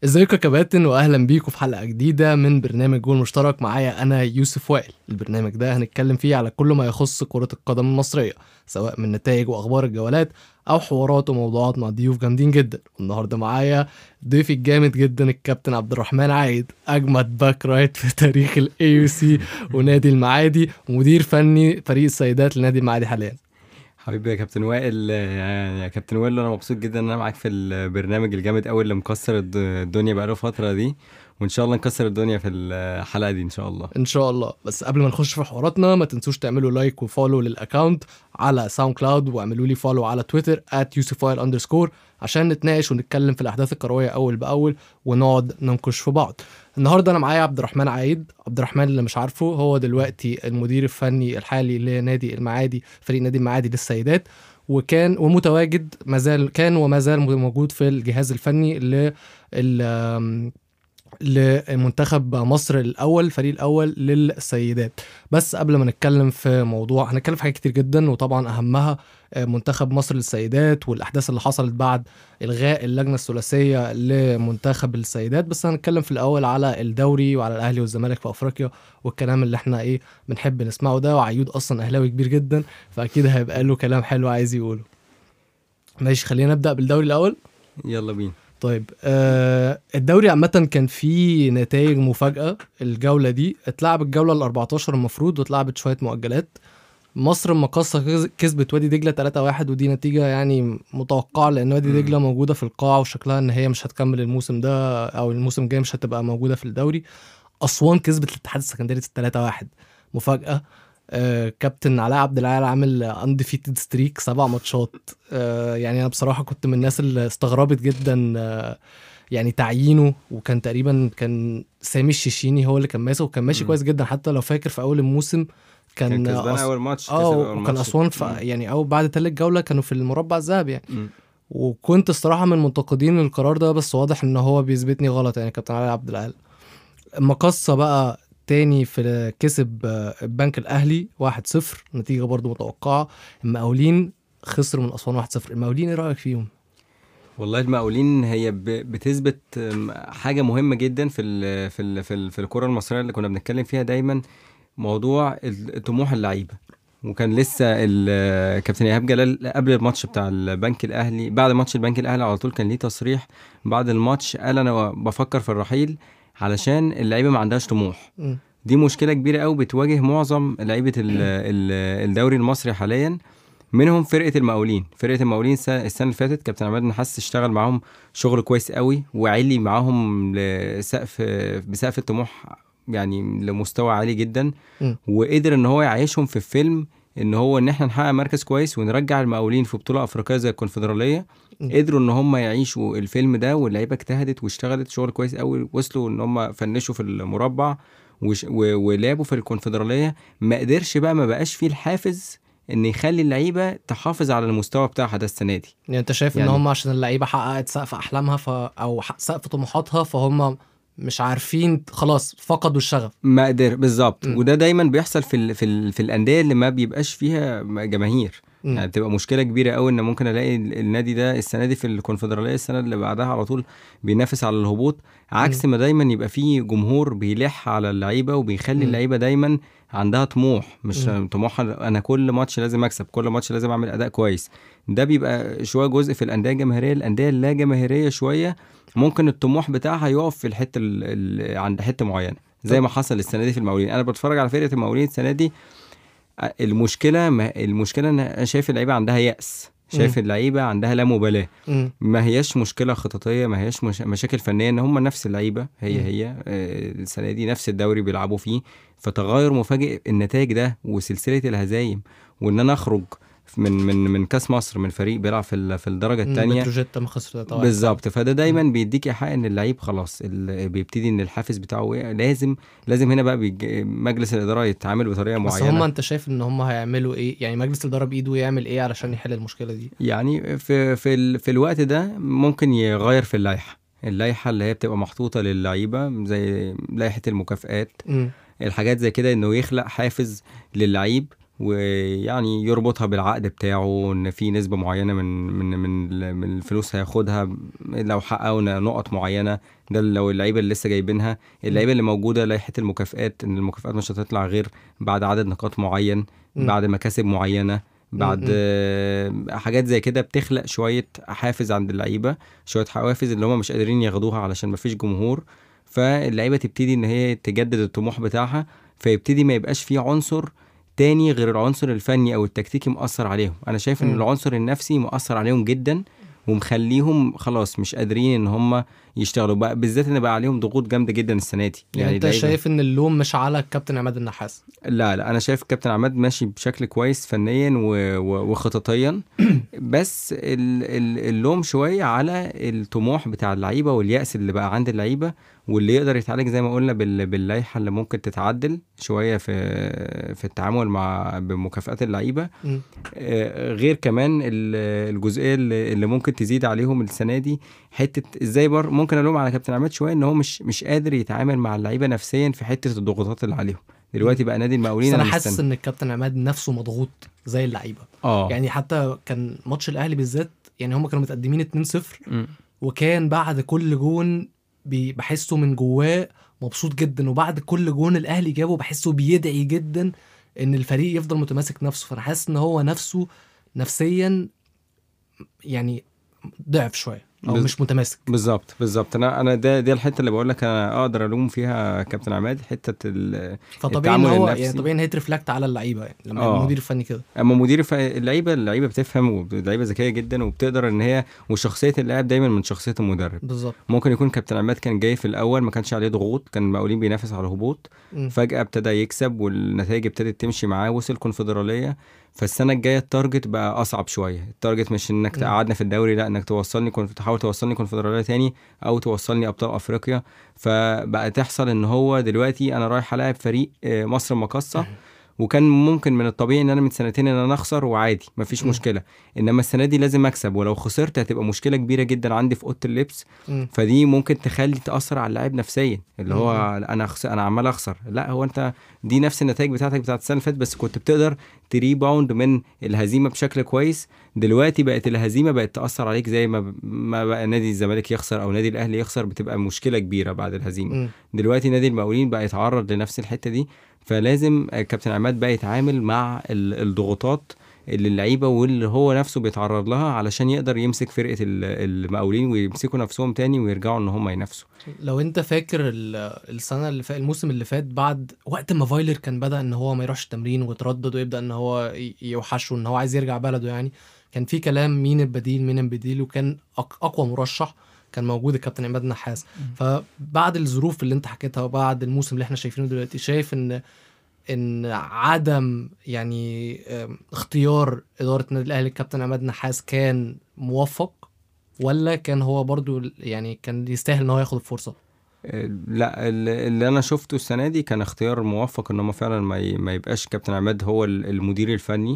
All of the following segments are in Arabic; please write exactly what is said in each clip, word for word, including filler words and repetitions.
ازيكم يا كباتن، واهلا بيكم في حلقه جديده من برنامج جول مشترك. معايا انا يوسف وائل. البرنامج ده هنتكلم فيه على كل ما يخص كره القدم المصريه، سواء من نتائج واخبار الجولات او حوارات وموضوعات مع ضيوف جامدين جدا. والنهارده معايا ضيفي الجامد جدا الكابتن عبد الرحمن عايد، اجمد باك رايت في تاريخ الاي يو سي ونادي المعادي، ومدير فني فريق السيدات لنادي المعادي حاليا. حبيبي يا كابتن وائل، يعني يا كابتن وائل انا مبسوط جدا ان انا معاك في البرنامج الجامد قوي اللي مكسر الد- الدنيا بقاله فتره دي، وان شاء الله نكسر الدنيا في الحلقه دي ان شاء الله. ان شاء الله. بس قبل ما نخش في حواراتنا، ما تنسوش تعملوا لايك وفولو للاكونت على ساوند كلاود، واعملوا لي فولو على تويتر ات يوسفايل اندرسكور عشان نتناقش ونتكلم في الاحداث الكرويه اول باول ونقعد ننكش في بعض. النهارده انا معايا عبد الرحمن عايد. عبد الرحمن اللي مش عارفه، هو دلوقتي المدير الفني الحالي لنادي المعادي، فريق نادي المعادي للسيدات، وكان ومتواجد مازال كان وما زال موجود في الجهاز الفني ل لمنتخب مصر الاول، الفريق الاول للسيدات. بس قبل ما نتكلم في موضوع، هنتكلم في حاجات كتير جدا، وطبعا اهمها منتخب مصر للسيدات والاحداث اللي حصلت بعد الغاء اللجنه الثلاثيه لمنتخب السيدات. بس هنتكلم في الاول على الدوري وعلى الاهلي والزمالك في افريقيا والكلام اللي احنا ايه بنحب نسمعه ده. وعيود اصلا اهلاوي كبير جدا، فاكيد هيبقى له كلام حلو عايز يقوله. ماشي، خلينا نبدا بالدوري الاول. يلا بينا. طيب، آه الدوري عامة كان فيه نتائج مفاجأة. الجولة دي اتلعب الجولة ال أربعتاشر المفروض، واتلعبت شوية مؤجلات. مصر المقاصة كسبت وادي دجلة ثلاثة واحد، ودي نتيجة يعني متوقعة، لأن وادي دجلة موجودة في القاع وشكلها إن هي مش هتكمل الموسم ده، أو الموسم الجاي مش هتبقى موجودة في الدوري. أسوان كسبت الاتحاد السكندري ثلاثة واحد، مفاجأة. آه كابتن علاء عبد العال عامل انديفيتد ستريك سبع ماتشات. آه يعني انا بصراحه كنت من الناس اللي استغربت جدا آه يعني تعيينه، وكان تقريبا كان سامي الشيشيني هو اللي كان ماسك، وكان ماشي مم. كويس جدا. حتى لو فاكر في اول الموسم كان كان كسبان أص... اول ماتش، كسب اه اول وكان ماتش. اسوان ف... مم. يعني او بعد تالت جوله كانوا في المربع الذهبي يعني. مم. وكنت الصراحه من منتقدين القرار ده، بس واضح ان هو بيثبتني غلط يعني. كابتن علاء عبد العال مقصة بقى تاني في كسب آه، البنك الأهلي واحد صفر، نتيجة برضو متوقعة. المقاولين خسر من أسوان واحد صفر. المقاولين ايه رأيك فيهم؟ والله المقاولين هي ب- بتثبت أم، حاجه مهمه جدا في ال في ال في, ال في الكره المصريه اللي كنا بنتكلم فيها دايما، موضوع ال- طموح اللعيبه. وكان لسه ال- كابتن ايهاب جلال قبل الماتش بتاع البنك الاهلي، بعد ماتش البنك الاهلي على طول كان ليه تصريح بعد الماتش، قال انا بفكر في الرحيل علشان اللعيبه ما عندهاش طموح. مم. دي مشكله كبيره قوي بتواجه معظم لعيبه ال- ال- الدوري المصري حاليا، منهم فرقه المقاولين. فرقه المقاولين السنه السنة اللي فاتت كابتن عماد النحاس اشتغل معاهم شغل كويس قوي، وعلي معاهم لسقف بسقف الطموح، يعني لمستوى عالي جدا. مم. وقدر ان هو يعيشهم في الفيلم ان هو ان احنا نحقق مركز كويس ونرجع المقاولين في بطوله افريقيه زي الكونفدراليه. مم. قدروا ان هم يعيشوا الفيلم ده، واللعيبه اجتهدت واشتغلت شغل كويس قوي، وصلوا ان هم فنشوا في المربع وش و- ولعبوا في الكونفدراليه. ما قدرش بقى، ما بقاش فيه الحافز ان يخلي اللعيبه تحافظ على المستوى بتاعها ده السنه دي. يعني انت شايف ان يعني هم عشان اللعيبة حققت سقف احلامها ف... او ح- سقف طموحاتها، فهم مش عارفين، خلاص فقدوا الشغف. ما قدر بالظبط. مم. وده دايما بيحصل في ال في ال في الانديه اللي ما بيبقاش فيها جماهير. مم. يعني بتبقى مشكله كبيره قوي ان ممكن الاقي ال- النادي ده السنه دي في الكونفدراليه، السنه اللي بعدها على طول بينافس على الهبوط، عكس مم. ما دايما يبقى فيه جمهور بيلح على اللعيبه وبيخلي مم. اللعيبه دايما عندها طموح. مش مم. طموح انا كل ماتش لازم اكسب، كل ماتش لازم اعمل اداء كويس. ده بيبقى شويه جزء في الانديه الجماهيريه. الانديه اللا جماهيريه شويه ممكن الطموح بتاعها يقف في الحته ال- ال- عند حته معينه، زي ما حصل السنه دي في المقاولين. انا بتفرج على فرقه المقاولين السنه دي، المشكله ما المشكله ان انا شايف اللعيبه عندها يأس، شايف مم. اللعيبه عندها لا مبالاه. مم. ما هياش مشكله خططيه، ما هياش مش... مشاكل فنيه، ان هم نفس اللعيبه هي مم. هي آه، السنه دي نفس الدوري بيلعبوا فيه. فتغير مفاجئ النتائج ده وسلسله الهزايم، وان انا اخرج من من من كاس مصر من فريق بيلعب في ال- في الدرجه مم. الثانيه. بتروجيت ما خسر ثلاثة واحد فعلا. بالظبط. فده دايما بيديك ايحاء ان اللعيب خلاص ال- بيبتدي ان الحافز بتاعه وقع. لازم لازم هنا بقى بيج... مجلس الاداره يتعامل بطريقه بس هم معينه. انت شايف ان هم هيعملوا ايه؟ يعني مجلس الاداره بايده يعمل ايه علشان يحل المشكله دي؟ يعني في في ال... في الوقت ده ممكن يغير في اللائحه اللائحه اللي هي بتبقى محطوطه للعيبه، زي لائحه المكافآت، امم الحاجات زي كده، انه يخلق حافز للعيب ويعني يربطها بالعقد بتاعه ان في نسبه معينه من من من من الفلوس هياخدها لو حققوا نقط معينه. ده لو اللعيبه اللي لسه جايبينها. اللعيبه اللي موجوده لائحه المكافئات ان المكافئات مش هتطلع غير بعد عدد نقاط معين، بعد مكاسب معينه، بعد حاجات زي كده بتخلق شويه حافز عند اللعيبه، شويه حوافز اللي هم مش قادرين ياخدوها علشان مفيش جمهور. فاللعيبه تبتدي ان هي تجدد الطموح بتاعها، فيبتدي ما يبقاش فيه عنصر تاني غير العنصر الفني او التكتيكي مؤثر عليهم. انا شايف ان العنصر النفسي مؤثر عليهم جدا ومخليهم خلاص مش قادرين ان هم يشتغلوا بقى، بالذات ان بقى عليهم ضغوط جامده جدا السنه دي. يعني, يعني انت شايف ان اللوم مش على الكابتن عماد النحاس؟ لا لا، انا شايف الكابتن عماد ماشي بشكل كويس فنيا وخططيا بس اللوم شويه على الطموح بتاع اللعيبه واليأس اللي بقى عند اللعيبه، واللي يقدر يتعالج زي ما قلنا باللائحه اللي ممكن تتعدل شويه في في التعامل مع بمكافآت اللعيبه. غير كمان الجزئيه اللي ممكن تزيد عليهم السنه دي، حته ازاي بر ممكن الوم على كابتن عماد شويه ان هو مش مش قادر يتعامل مع اللعيبه نفسيا في حته الضغوطات اللي عليهم دلوقتي. بقى نادي المقاولين انا حاسس ان الكابتن عماد نفسه مضغوط زي اللعيبه. اه يعني حتى كان ماتش الاهلي بالذات، يعني هم كانوا متقدمين اتنين صفر وكان بعد كل جون بحسه من جواه مبسوط جدا، وبعد كل جون الاهلي جابه بحسه بيدعي جدا ان الفريق يفضل متماسك نفسه. فانا حاسس ان هو نفسه نفسيا يعني ضعف شويه او بز... مش متماسك. بالظبط بالظبط. انا انا ده دي الحته اللي بقول لك انا اقدر الوم فيها كابتن عماد، حته التعامل النفسي. يعني طبيعي ان هي ترفلكت على اللعيبه يعني لما آه. المدير الفني كده. اما مدير الف... اللعيبه اللعيبه بتفهم، واللعيبه ذكيه جدا وبتقدر ان هي، وشخصيه اللاعب دايما من شخصيه المدرب. بالظبط. ممكن يكون كابتن عماد كان جاي في الاول ما كانش عليه ضغوط، كان المقاولين بينافس على الهبوط، فجاه ابتدى يكسب والنتائج ابتدت تمشي معاه، وصل كونفدراليه. فالسنه الجايه التارجت بقى اصعب شويه. التارجت مش انك تقعدنا في الدوري، لا انك توصلني كنت تحاول توصلني كونفدراليه تاني او توصلني ابطال افريقيا. فبقى تحصل ان هو دلوقتي انا رايح العب فريق مصر المقاصه، وكان ممكن من الطبيعي ان انا من سنتين ان انا اخسر وعادي مفيش مشكله، انما السنه دي لازم اكسب، ولو خسرت هتبقى مشكله كبيره جدا عندي في اوضه اللبس. فدي ممكن تخلي تاثر على اللاعب نفسيا، اللي هو انا خسر انا عمال اخسر. لا، هو انت دي نفس النتائج بتاعتك بتاعت السنه اللي فاتت، بس كنت بتقدر تريباوند من الهزيمه بشكل كويس. دلوقتي بقت الهزيمه بقت تاثر عليك، زي ما ما بقى نادي الزمالك يخسر او نادي الاهلي يخسر بتبقى مشكله كبيره بعد الهزيمه. دلوقتي نادي المقاولين بقى يتعرض لنفس الحته دي. فلازم كابتن عماد بقى يتعامل مع الضغوطات اللي اللعيبه واللي هو نفسه بيتعرض لها علشان يقدر يمسك فرقه المقاولين ويمسكوا نفسهم تاني ويرجعوا ان هم ينافسوا. لو انت فاكر السنه اللي فات، الموسم اللي فات، بعد وقت ما فايلر كان بدا ان هو ما يروحش التمرين ويتردد ويبدا ان هو يوحشه ان هو عايز يرجع بلده، يعني كان في كلام مين البديل مين البديل، وكان اقوى مرشح كان موجود الكابتن عماد النحاس. فبعد الظروف اللي انت حكيتها وبعد الموسم اللي احنا شايفينه دلوقتي، شايف ان ان عدم يعني اختيار اداره النادي الاهلي الكابتن عماد النحاس كان موفق، ولا كان هو برضو يعني كان يستاهل ان هو ياخد الفرصه؟ لا، اللي انا شفته السنه دي كان اختيار موفق، ان هم فعلا ما يبقاش كابتن عماد هو المدير الفني.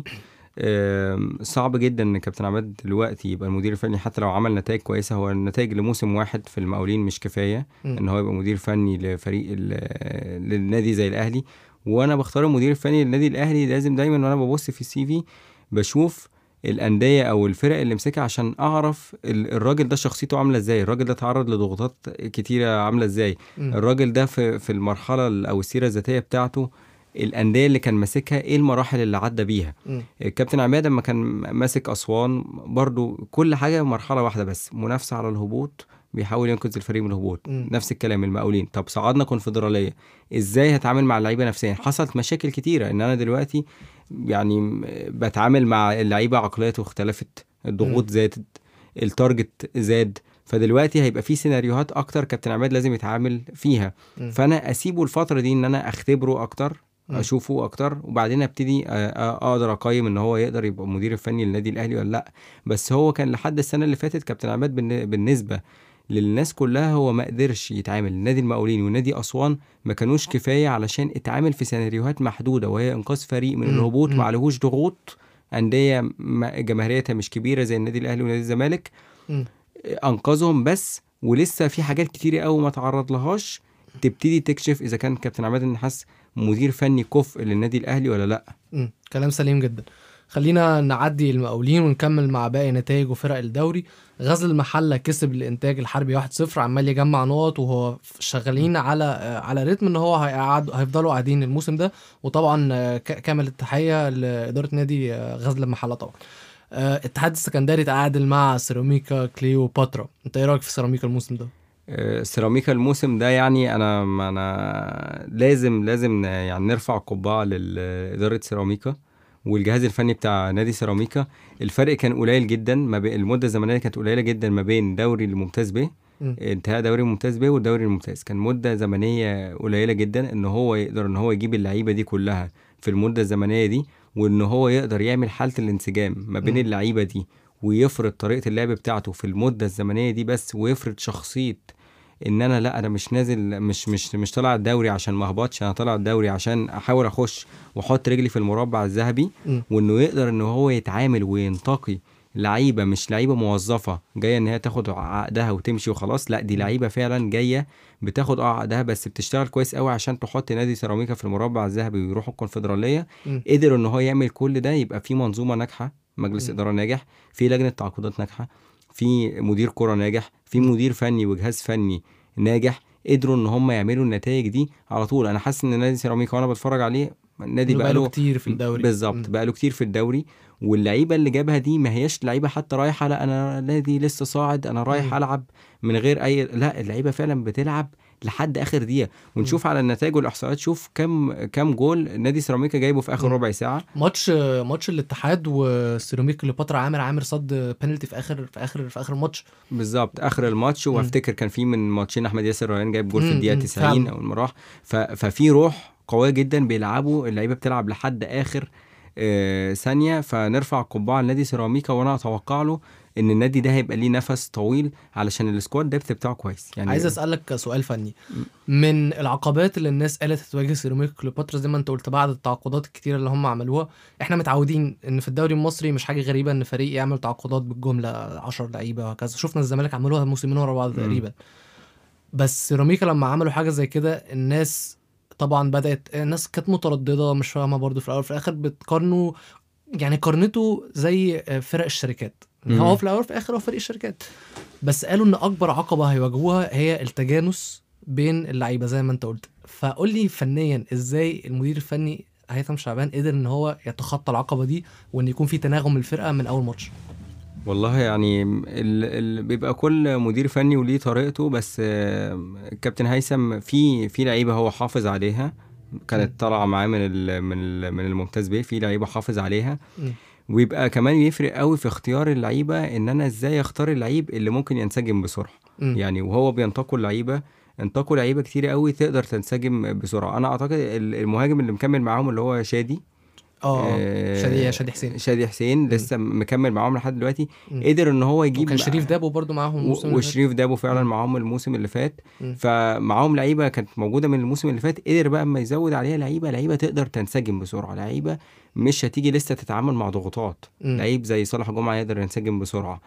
صعب جدا ان كابتن عماد دلوقتي يبقى المدير الفني حتى لو عمل نتائج كويسه. هو النتائج لموسم واحد في المقاولين مش كفايه م. ان هو يبقى مدير فني لفريق للنادي زي الاهلي. وانا بختار المدير الفني للنادي الاهلي لازم دايما وانا ببص في السي في بشوف الانديه او الفرق اللي مسكها عشان اعرف الراجل ده شخصيته عامله ازاي، الراجل ده تعرض لضغوطات كتيره عامله ازاي، م. الراجل ده في في المرحله او السيره الذاتيه بتاعته الانديه اللي كان ماسكها ايه المراحل اللي عدى بيها. م. الكابتن عماد لما كان ماسك اسوان برضو كل حاجه مرحله واحده بس، منافسه على الهبوط، بيحاول ينقذ الفريق من الهبوط. م. نفس الكلام المقاولين، طب صعدنا كونفدراليه ازاي هتعامل مع اللعيبه نفسيا؟ حصلت مشاكل كتيره ان انا دلوقتي يعني بتعامل مع اللعيبه عقليته اختلفت، الضغوط زادت، التارجت زاد، فدلوقتي هيبقى في سيناريوهات اكتر كابتن عماد لازم يتعامل فيها. م. فانا اسيبه الفتره دي ان انا اختبره اكتر، اشوفه اكتر، وبعدين ابتدي اقدر اقيم ان هو يقدر يبقى مدير الفني للنادي الاهلي ولا لا. بس هو كان لحد السنه اللي فاتت كابتن عماد بالنسبه للناس كلها هو ما قدرش يتعامل. النادي المقاولين ونادي اسوان ما كانوش كفايه علشان اتعامل في سيناريوهات محدوده، وهي انقاذ فريق من الهبوط ما عليهوش ضغوط، انديه جماهيريتها مش كبيره زي النادي الاهلي ونادي الزمالك، انقذهم بس. ولسه في حاجات كتيره قوي ما تعرض لهاش تبتدي تكشف اذا كان كابتن عماد النحاس مدير فني كفء للنادي الاهلي ولا لا. م. كلام سليم جدا. خلينا نعدي المقاولين ونكمل مع باقي نتائج وفرق الدوري. غزل المحله كسب الانتاج الحربي واحد صفر، عمال يجمع نقط وهو شغالين على على رتم ان هو هيقعد هيفضلوا قاعدين الموسم ده. وطبعا كامل التحيه لاداره نادي غزل المحله. طبعا اتحاد السكندري تعادل مع سيراميكا كليوباترا. انت ايه رايك في سيراميكا الموسم ده؟ سيراميكا الموسم ده يعني انا انا لازم لازم يعني نرفع القبعه لاداره سيراميكا والجهاز الفني بتاع نادي سيراميكا. الفرق كان قليل جدا ما بين المده الزمنيه كانت قليله جدا ما بين دوري الممتاز ب انتهاء دوري الممتاز ب والدوري الممتاز. كان مده زمنيه قليله جدا ان هو يقدر ان هو يجيب اللعيبه دي كلها في المده الزمنيه دي، وان هو يقدر يعمل حاله الانسجام ما بين اللعيبه دي ويفرض طريقه اللعب بتاعته في المده الزمنيه دي بس، ويفرض شخصيه ان انا لا انا مش نازل مش مش مش طالع الدوري عشان ما اهبطش، انا طالع الدوري عشان احاول اخش واحط رجلي في المربع الذهبي. وانه يقدر ان هو يتعامل وينتقي لعيبه مش لعيبه موظفه جايه ان هي تاخد عقدها وتمشي وخلاص، لا دي لعيبه فعلا جايه بتاخد اه عقدها بس بتشتغل كويس قوي عشان تحط نادي سيراميكا في المربع الذهبي ويروحوا الكونفدراليه. قدر ان هو يعمل كل ده، يبقى في منظومه ناجحه، مجلس اداره ناجح، في لجنه تعاقدات ناجحه، في مدير كرة ناجح، في مدير فني وجهاز فني ناجح. قدروا ان هم يعملوا النتائج دي على طول. انا حاسس ان نادي سيراميكا وانا بتفرج عليه النادي بقى له كتير في الدوري بالظبط، بقى له كتير في الدوري. واللعيبه اللي جابها دي ما هياش لعيبه حتى رايحه لا انا نادي لسه صاعد انا رايح م. العب من غير اي، لا اللعيبه فعلا بتلعب لحد اخر دقيقه. ونشوف م. على النتائج والاحصائيات، شوف كم كم جول نادي سيراميكا جايبه في اخر م. ربع ساعه. ماتش ماتش الاتحاد وسيراميكا كليوباترا عامر عامر صد بينالتي في اخر في اخر في اخر الماتش بالظبط، اخر الماتش. وافتكر كان في من ماتشين احمد ياسر ريان جايب جول في الدقيقه تسعين او المراح. ففي روح قويه جدا بيلعبوا، اللعيبه بتلعب لحد اخر آه ثانيه. فنرفع القبعه لنادي سيراميكا، وانا اتوقع له ان النادي ده هيبقى ليه نفس طويل علشان السكواد ديبث بتاعه كويس. يعني عايز اسالك سؤال فني، من العقبات اللي الناس قالت هتواجه سيراميكا كليوباترا زي ما انت قلت بعد التعاقدات الكتيره اللي هم عملوها، احنا متعودين ان في الدوري المصري مش حاجه غريبه ان فريق يعمل تعاقدات بالجمله عشرة لعيبه وهكذا. شفنا الزمالك عملوها موسمين ورا بعض تقريبا. بس سيراميكا لما عملوا حاجه زي كده الناس طبعا بدات الناس كانت متردده مش فاهمه برضو في الاول في الاخر بتقارنوا، يعني قارنته زي فرق الشركات. هو في الاول في الاخر هو فريق الشركات، بس قالوا ان اكبر عقبه هيواجهوها هي التجانس بين اللعيبه زي ما انت قلت. فقول لي فنيا ازاي المدير الفني هيثم شعبان قدر ان هو يتخطى العقبه دي وان يكون في تناغم الفرقه من اول ماتش؟ والله يعني ال ال بيبقى كل مدير فني وليه طريقته، بس الكابتن هيثم في في لعيبه هو حافظ عليها كانت طالعه معاه من ال من ال من الممتاز بيه، في لعيبه حافظ عليها. م. ويبقى كمان يفرق قوي في اختيار اللعيبه ان انا ازاي اختار اللعيب اللي ممكن ينسجم بسرعه. م. يعني وهو بينتقوا اللعيبه انتقوا لعيبه كتير قوي تقدر تنسجم بسرعه. انا اعتقد المهاجم اللي مكمل معاهم اللي هو شادي اه شادي شادي حسين شادي حسين لسه مكمل معاهم لحد دلوقتي. م. قدر ان هو يجيب، وكان شريف دابو برضو معاهم الموسم اللي فات، وشريف دابو فعلا م. معاهم الموسم اللي فات. م. فمعاهم لعيبه كانت موجوده من الموسم اللي فات، قدر بقى اما يزود عليها لعيبه لعيبه تقدر تنسجم بسرعه، لعيبه مش هتيجي لسه تتعامل مع ضغوطات. لعيب زي صالح جمعه يقدر ينسجم بسرعه.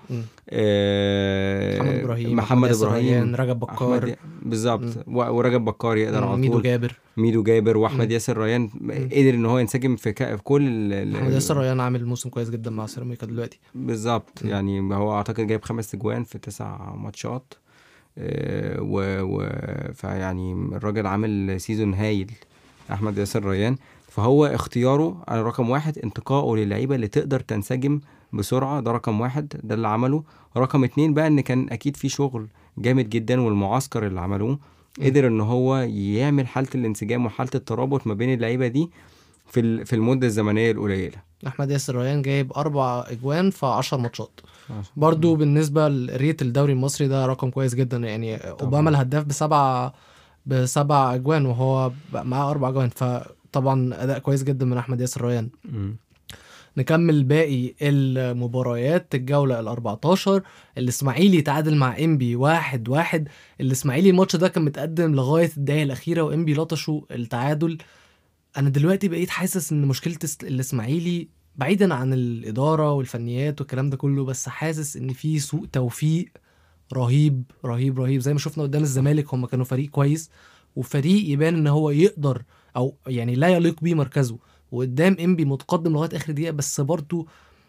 آه محمد ابراهيم محمد ابراهيم رجب بكار بالظبط، ورجب بكار يقدر على طول، ميدو جابر ميدو جابر واحمد ياسر ريان قدر ان هو ينسجم في, ك... في كل احمد ياسر ريان عامل موسم كويس جدا مع سيراميكا دلوقتي بالظبط. يعني هو اعتقد جايب خمس اجوان في تسع ماتشات آه و... و... فيعني الراجل عامل سيزون هايل احمد ياسر ريان. فهو اختياره على رقم واحد انتقائه للعيبه اللي تقدر تنسجم بسرعه، ده رقم واحد، ده اللي عمله. رقم اتنين بقى ان كان اكيد في شغل جامد جدا، والمعسكر اللي عملوه قدر ان هو يعمل حاله الانسجام وحاله الترابط ما بين اللعيبه دي في في المده الزمنيه القليله. احمد ياسر ريان جايب اربع اجوان في عشر ماتشات برضو. بالنسبه لريت الدوري المصري ده رقم كويس جدا، يعني اوباما الهداف بسبعه بسبع اجوان وهو معاه اربع اجوان، فطبعا اداء كويس جدا من احمد ياسر ريان. م. نكمل باقي المباريات. الجولة الاربعتاشر الاسماعيلي تعادل مع انبي واحد واحد. الاسماعيلي الماتش ده كان متقدم لغاية الدقايق الاخيرة وانبي لطشوا التعادل. انا دلوقتي بقيت حاسس ان مشكلة الاسماعيلي بعيدا عن الادارة والفنيات والكلام ده كله، بس حاسس ان في سوء توفيق رهيب رهيب رهيب. زي ما شفنا قدام الزمالك هم كانوا فريق كويس وفريق يبان ان هو يقدر او يعني لا يليق بيه مركزه، وقدام انبي متقدم لغايه اخر دقيقه، بس برضه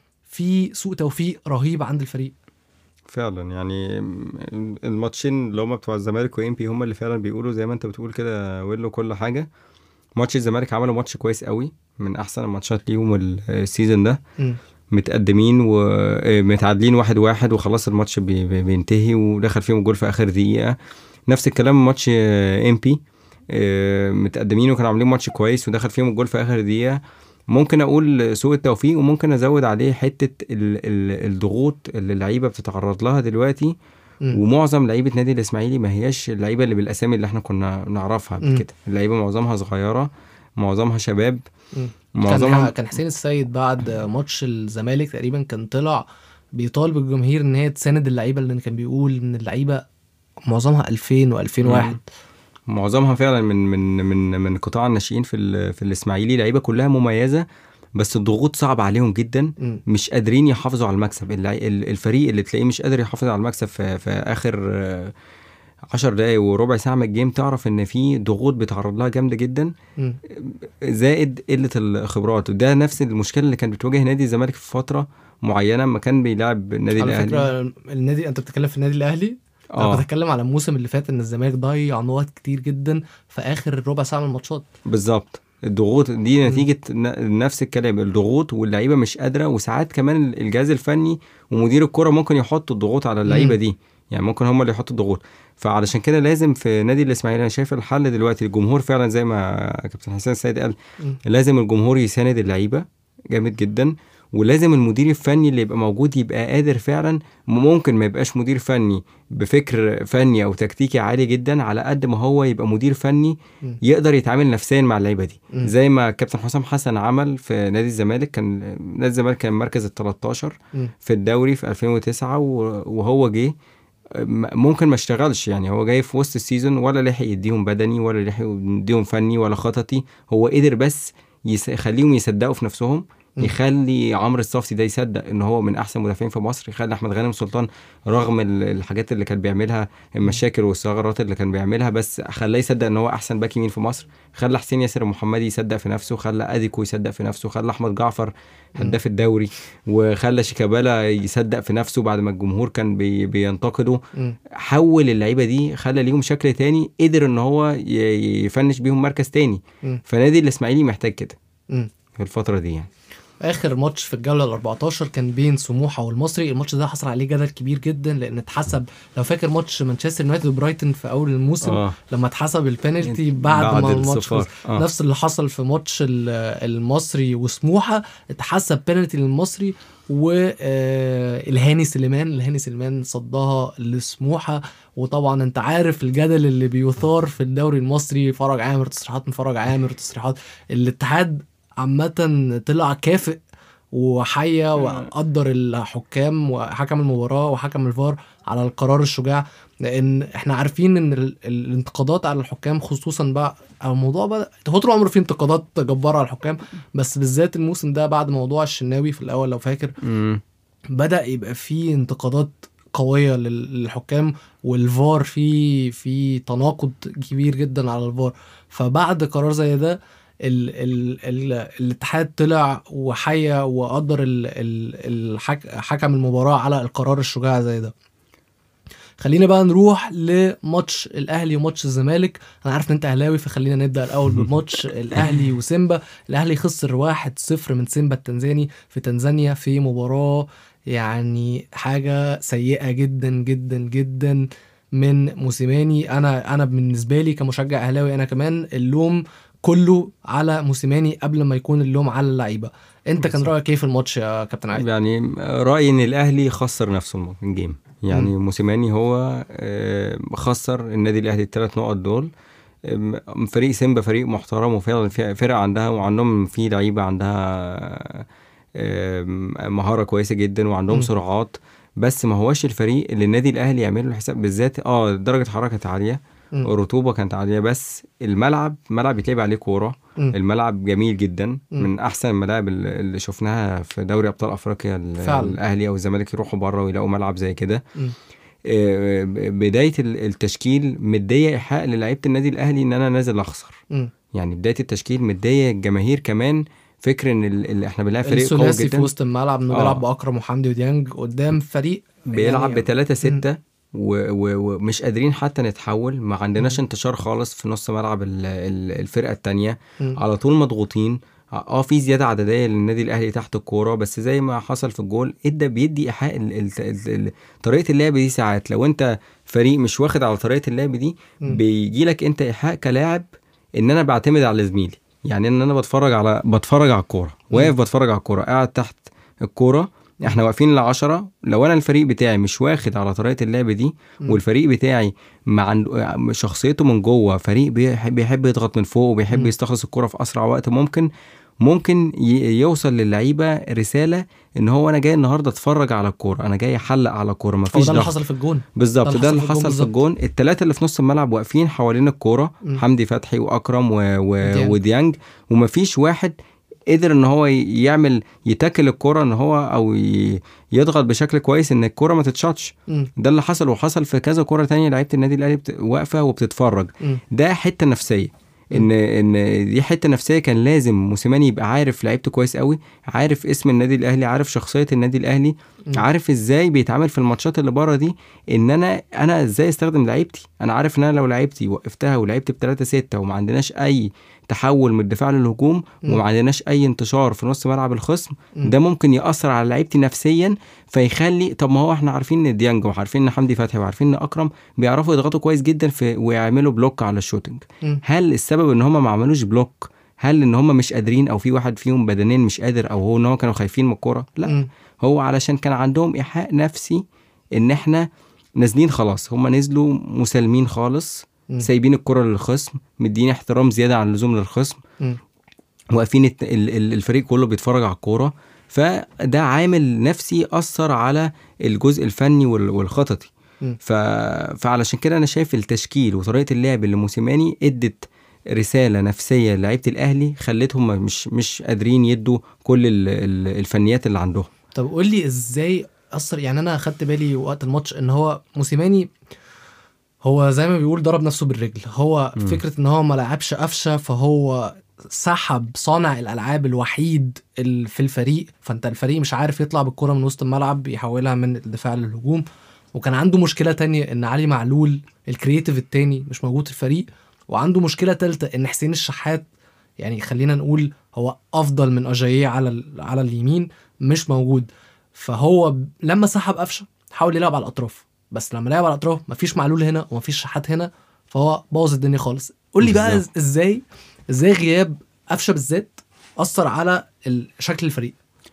في سوء توفيق رهيب عند الفريق. فعلا يعني الماتشين اللي هم بتوع الزمالك وانبي هم اللي فعلا بيقولوا زي ما انت بتقول كده ويلو كل حاجه. ماتش الزمالك عملوا ماتش كويس قوي، من احسن الماتشات ليهم السيزون ده. م. متقدمين ومتعادلين واحد واحد وخلاص الماتش بي بينتهي ودخل فيهم جول في اخر دقيقه. نفس الكلام ماتش انبي، متقدمين وكانوا عاملين ماتش كويس ودخل فيهم الجول في اخر دقيقه. ممكن اقول سوء التوفيق، وممكن ازود عليه حته الضغوط اللي اللعيبه بتتعرض لها دلوقتي. م. ومعظم لعيبه نادي الاسماعيلي ما هياش اللعيبه اللي بالاسامي اللي احنا كنا نعرفها قبل كده. اللعيبه معظمها صغيره، معظمها شباب. م. معظمها كان حسين السيد بعد ماتش الزمالك تقريبا كان طلع بيطالب الجماهير ان هي تساند اللعيبه، لان كان بيقول ان اللعيبه معظمها ألفين وألفين وواحد. معظمها فعلا من من من من قطاع الناشئين في في الاسماعيلي. لعيبه كلها مميزه، بس الضغوط صعب عليهم جدا. م. مش قادرين يحافظوا على المكسب. الفريق اللي تلاقيه مش قادر يحافظ على المكسب في, في اخر عشر دقايق وربع ساعه من الجيم، تعرف ان في ضغوط بيتعرض لها جامده جدا. م. زائد قله الخبرات. وده نفس المشكله اللي كانت بتواجه نادي الزمالك في فتره معينه ما كان بيلعب النادي الاهلي. على فكره النادي، انت بتتكلم في النادي الاهلي، انا بتكلم على الموسم اللي فات ان الزمالك ضيع نقط كتير جدا في اخر ربع ساعه من الماتشات. بالظبط، الضغوط دي نتيجه نفس الكلام، الضغوط واللعيبه مش قادره. وساعات كمان الجهاز الفني ومدير الكره ممكن يحطوا الضغوط على اللعيبه دي، يعني ممكن هم اللي يحطوا الضغوط. فعلشان كده لازم في نادي الاسماعيلي انا شايف الحل دلوقتي الجمهور فعلا، زي ما كابتن حسين السيد قال. م. لازم الجمهور يساند اللعيبه جامد جدا، ولازم المدير الفني اللي يبقى موجود يبقى قادر فعلا. ممكن ما يبقاش مدير فني بفكر فني او تكتيكي عالي جدا، على قد ما هو يبقى مدير فني يقدر يتعامل نفسيا مع اللعيبه دي. م. زي ما كابتن حسام حسن عمل في نادي الزمالك. كان نادي الزمالك كان مركز التلتاشر في الدوري في ألفين وتسعة، وهو جه ممكن ما اشتغلش، يعني هو جاي في وسط السيزون ولا لحق يديهم بدني ولا لحق يديهم فني ولا خططي. هو قدر بس يخليهم يصدقوا في نفسهم، يخلي عمرو الصفتي ده يصدق ان هو من احسن مدافعين في مصر، يخلي احمد غانم سلطان رغم الحاجات اللي كان بيعملها، المشاكل والثغرات اللي كان بيعملها، بس خلاه يصدق ان هو احسن باك يمين في مصر. خلى حسين ياسر المحمدي يصدق في نفسه، خلى اديكو يصدق في نفسه، خلى احمد جعفر هداف الدوري، وخلى شيكابالا يصدق في نفسه بعد ما الجمهور كان بي بينتقده. حول اللعيبه دي، خلى ليهم شكل تاني، قدر ان هو يفنش بيهم مركز تاني. فنادي الاسماعيلي محتاج كده في الفتره دي. يعني اخر ماتش في الجوله الأربعتاشر كان بين سموحه والمصري. الماتش ده حصل عليه جدل كبير جدا، لان اتحسب، لو فاكر ماتش مانشستر يونايتد وبرايتون في اول الموسم آه. لما اتحسب البينالتي بعد, بعد ما الماتش آه. نفس اللي حصل في ماتش المصري وسموحه، اتحسب بينالتي للمصري، والهاني سليمان الهاني سليمان صدها لسموحه. وطبعا انت عارف الجدل اللي بيثار في الدوري المصري، فرج عامر تصريحات من فرج عامر تصريحات الاتحاد عامة طلع كافئ وحية وقدر الحكام وحكم المباراة وحكم الفار على القرار الشجاع. لان احنا عارفين ان الانتقادات على الحكام خصوصا بقى الموضوع بقى طول عمره فيه انتقادات جبارة على الحكام، بس بالذات الموسم ده بعد موضوع الشناوي في الاول لو فاكر م. بدأ يبقى فيه انتقادات قوية للحكام، والفار في في تناقض كبير جدا على الفار. فبعد قرار زي ده ال ال ال الاتحاد طلع وحيا وقدر الحكم المباراة على القرار الشجاع زي ده. خلينا بقى نروح لماتش الاهلي وماتش الزمالك. انا عارف ان انت اهلاوي، فخلينا نبدا الاول بماتش الاهلي وسيمبا. الاهلي خسر واحد صفر من سيمبا التنزاني في تنزانيا في مباراة يعني حاجة سيئة جدا جدا جدا من موسيماني. انا انا بالنسبة لي كمشجع اهلاوي انا كمان اللوم كله على موسيماني قبل ما يكون اللوم على اللعيبة. انت كان رأيك كيف الماتش يا كابتن علي؟ يعني رأيي ان الاهلي خسر نفسه الجيم. يعني م. موسيماني هو خسر النادي الاهلي الثلاث نقط دول. فريق سيمبا فريق محترم وفعلا فرق عندها وعندهم في لعيبة عندها مهارة كويسة جدا وعندهم م. سرعات، بس ما هوش الفريق اللي النادي الاهلي يعمل له حساب. بالذات اه درجة حركة عالية، الرطوبة كانت عالية، بس الملعب ملعب يتلعب عليه كورة. م. الملعب جميل جدا، م. من أحسن الملاعب اللي شفناها في دوري أبطال أفريقيا. الأهلي أو الزمالك يروحوا بره ويلاقوا ملعب زي كده. بدايه التشكيل مديه ايحاء للاعيبه النادي الاهلي ان انا نازل اخسر. م. يعني بدايه التشكيل مديه الجماهير كمان فكر ان اللي احنا بنلعب فريق قوي الثلاثي جدا في وسط الملعب، انه آه. بيلعب باكرم وحمدي وديانج قدام فريق بيلعب يعني بثلاثة ستة ومش قادرين حتى نتحول، ما عندناش م. انتشار خالص في نص ملعب ال- ال- الفرقه التانية، م. على طول مضغوطين. اه في زياده عدديه للنادي الاهلي تحت الكوره، بس زي ما حصل في الجول ادى بيدي ايحاء ال- ال- ال- ال- طريقه اللعب دي. ساعات لو انت فريق مش واخد على طريقه اللعب دي م. بيجي لك انت ايحاء كلاعب ان انا بعتمد على زميلي، يعني ان انا بتفرج على بتفرج على الكوره، واقف بتفرج على الكوره، قاعد تحت الكوره، احنا واقفين لعشرة. لو انا الفريق بتاعي مش واخد على طريقه اللعب دي م. والفريق بتاعي مع شخصيته من جوه فريق بيحب, بيحب يضغط من فوق وبيحب م. يستخلص الكرة في اسرع وقت ممكن ممكن يوصل للعيبه رساله ان هو انا جاي النهارده اتفرج على الكوره، انا جاي احلق على الكوره، مفيش ده اللي حصل في الجون بالظبط. ده اللي حصل في الجون. الثلاثه اللي في نص الملعب واقفين حوالين الكوره، حمدي فتحي واكرم و... و... ديانج. وديانج، ومفيش واحد قدر ان هو يعمل يتاكل الكرة ان هو او يضغط بشكل كويس ان الكرة ما تتشطش. ده اللي حصل، وحصل في كذا كرة تانية لعيبة النادي الاهلي بت... واقفة وبتتفرج. م. ده حتة نفسية، ان ان دي حته نفسيه كان لازم موسيماني يبقى عارف لعيبته كويس قوي، عارف اسم النادي الاهلي، عارف شخصيه النادي الاهلي، م. عارف ازاي بيتعامل في الماتشات اللي بره دي، ان انا انا ازاي استخدم لعيبتي. انا عارف ان انا لو لعيبتي وقفتها ولعبت بثلاثة ستة وما عندناش اي تحول من الدفاع للهجوم م. وما عندناش اي انتشار في نص ملعب الخصم، م. ده ممكن ياثر على لعيبتي نفسيا، فيخلي طب ما هو احنا عارفين ان ديانج وعارفين ان حمدي فتحي وعارفين ان اكرم بيعرفوا يضغطوا كويس جدا في ويعملوا بلوك على الشوتنج. م. هل السبب ان هم ما عملوش بلوك؟ هل ان هم مش قادرين او في واحد فيهم بدنيا مش قادر او هو ان هو كانوا خايفين من الكوره؟ لا، م. هو علشان كان عندهم ايحاء نفسي ان احنا نازلين خلاص. هم نزلوا مسالمين خالص، م. سايبين الكرة للخصم، مدين احترام زيادة عن اللزوم للخصم، واقفين الفريق كله بيتفرج على الكرة. فده عامل نفسي أثر على الجزء الفني والخططي. ف... فعلشان كده أنا شايف التشكيل وطريقة اللعب اللي موسيماني ادت رسالة نفسية لعيبة الأهلي خلتهم مش مش قادرين يدوا كل الفنيات اللي عندهم. طب قول لي ازاي أثر؟ يعني أنا أخدت بالي وقت الماتش إن هو موسيماني هو زي ما بيقول ضرب نفسه بالرجل. هو م. فكرة ان هو ما لعبش قفشة، فهو سحب صانع الالعاب الوحيد في الفريق، فانت الفريق مش عارف يطلع بالكرة من وسط الملعب يحولها من الدفاع للهجوم. وكان عنده مشكلة تانية ان علي معلول الكرياتيف التاني مش موجود في الفريق، وعنده مشكلة تالتة ان حسين الشحات يعني خلينا نقول هو افضل من اجاييه على على اليمين مش موجود. فهو لما سحب قفشة حاول يلعب على الاطراف، بس لما لعب على الاطراف مفيش معلول هنا ومفيش شحات هنا، فهو بوظ الدنيا خالص. قول لي بقى ازاي ازاي غياب قفشه بالذات اثر على شكل الفريق؟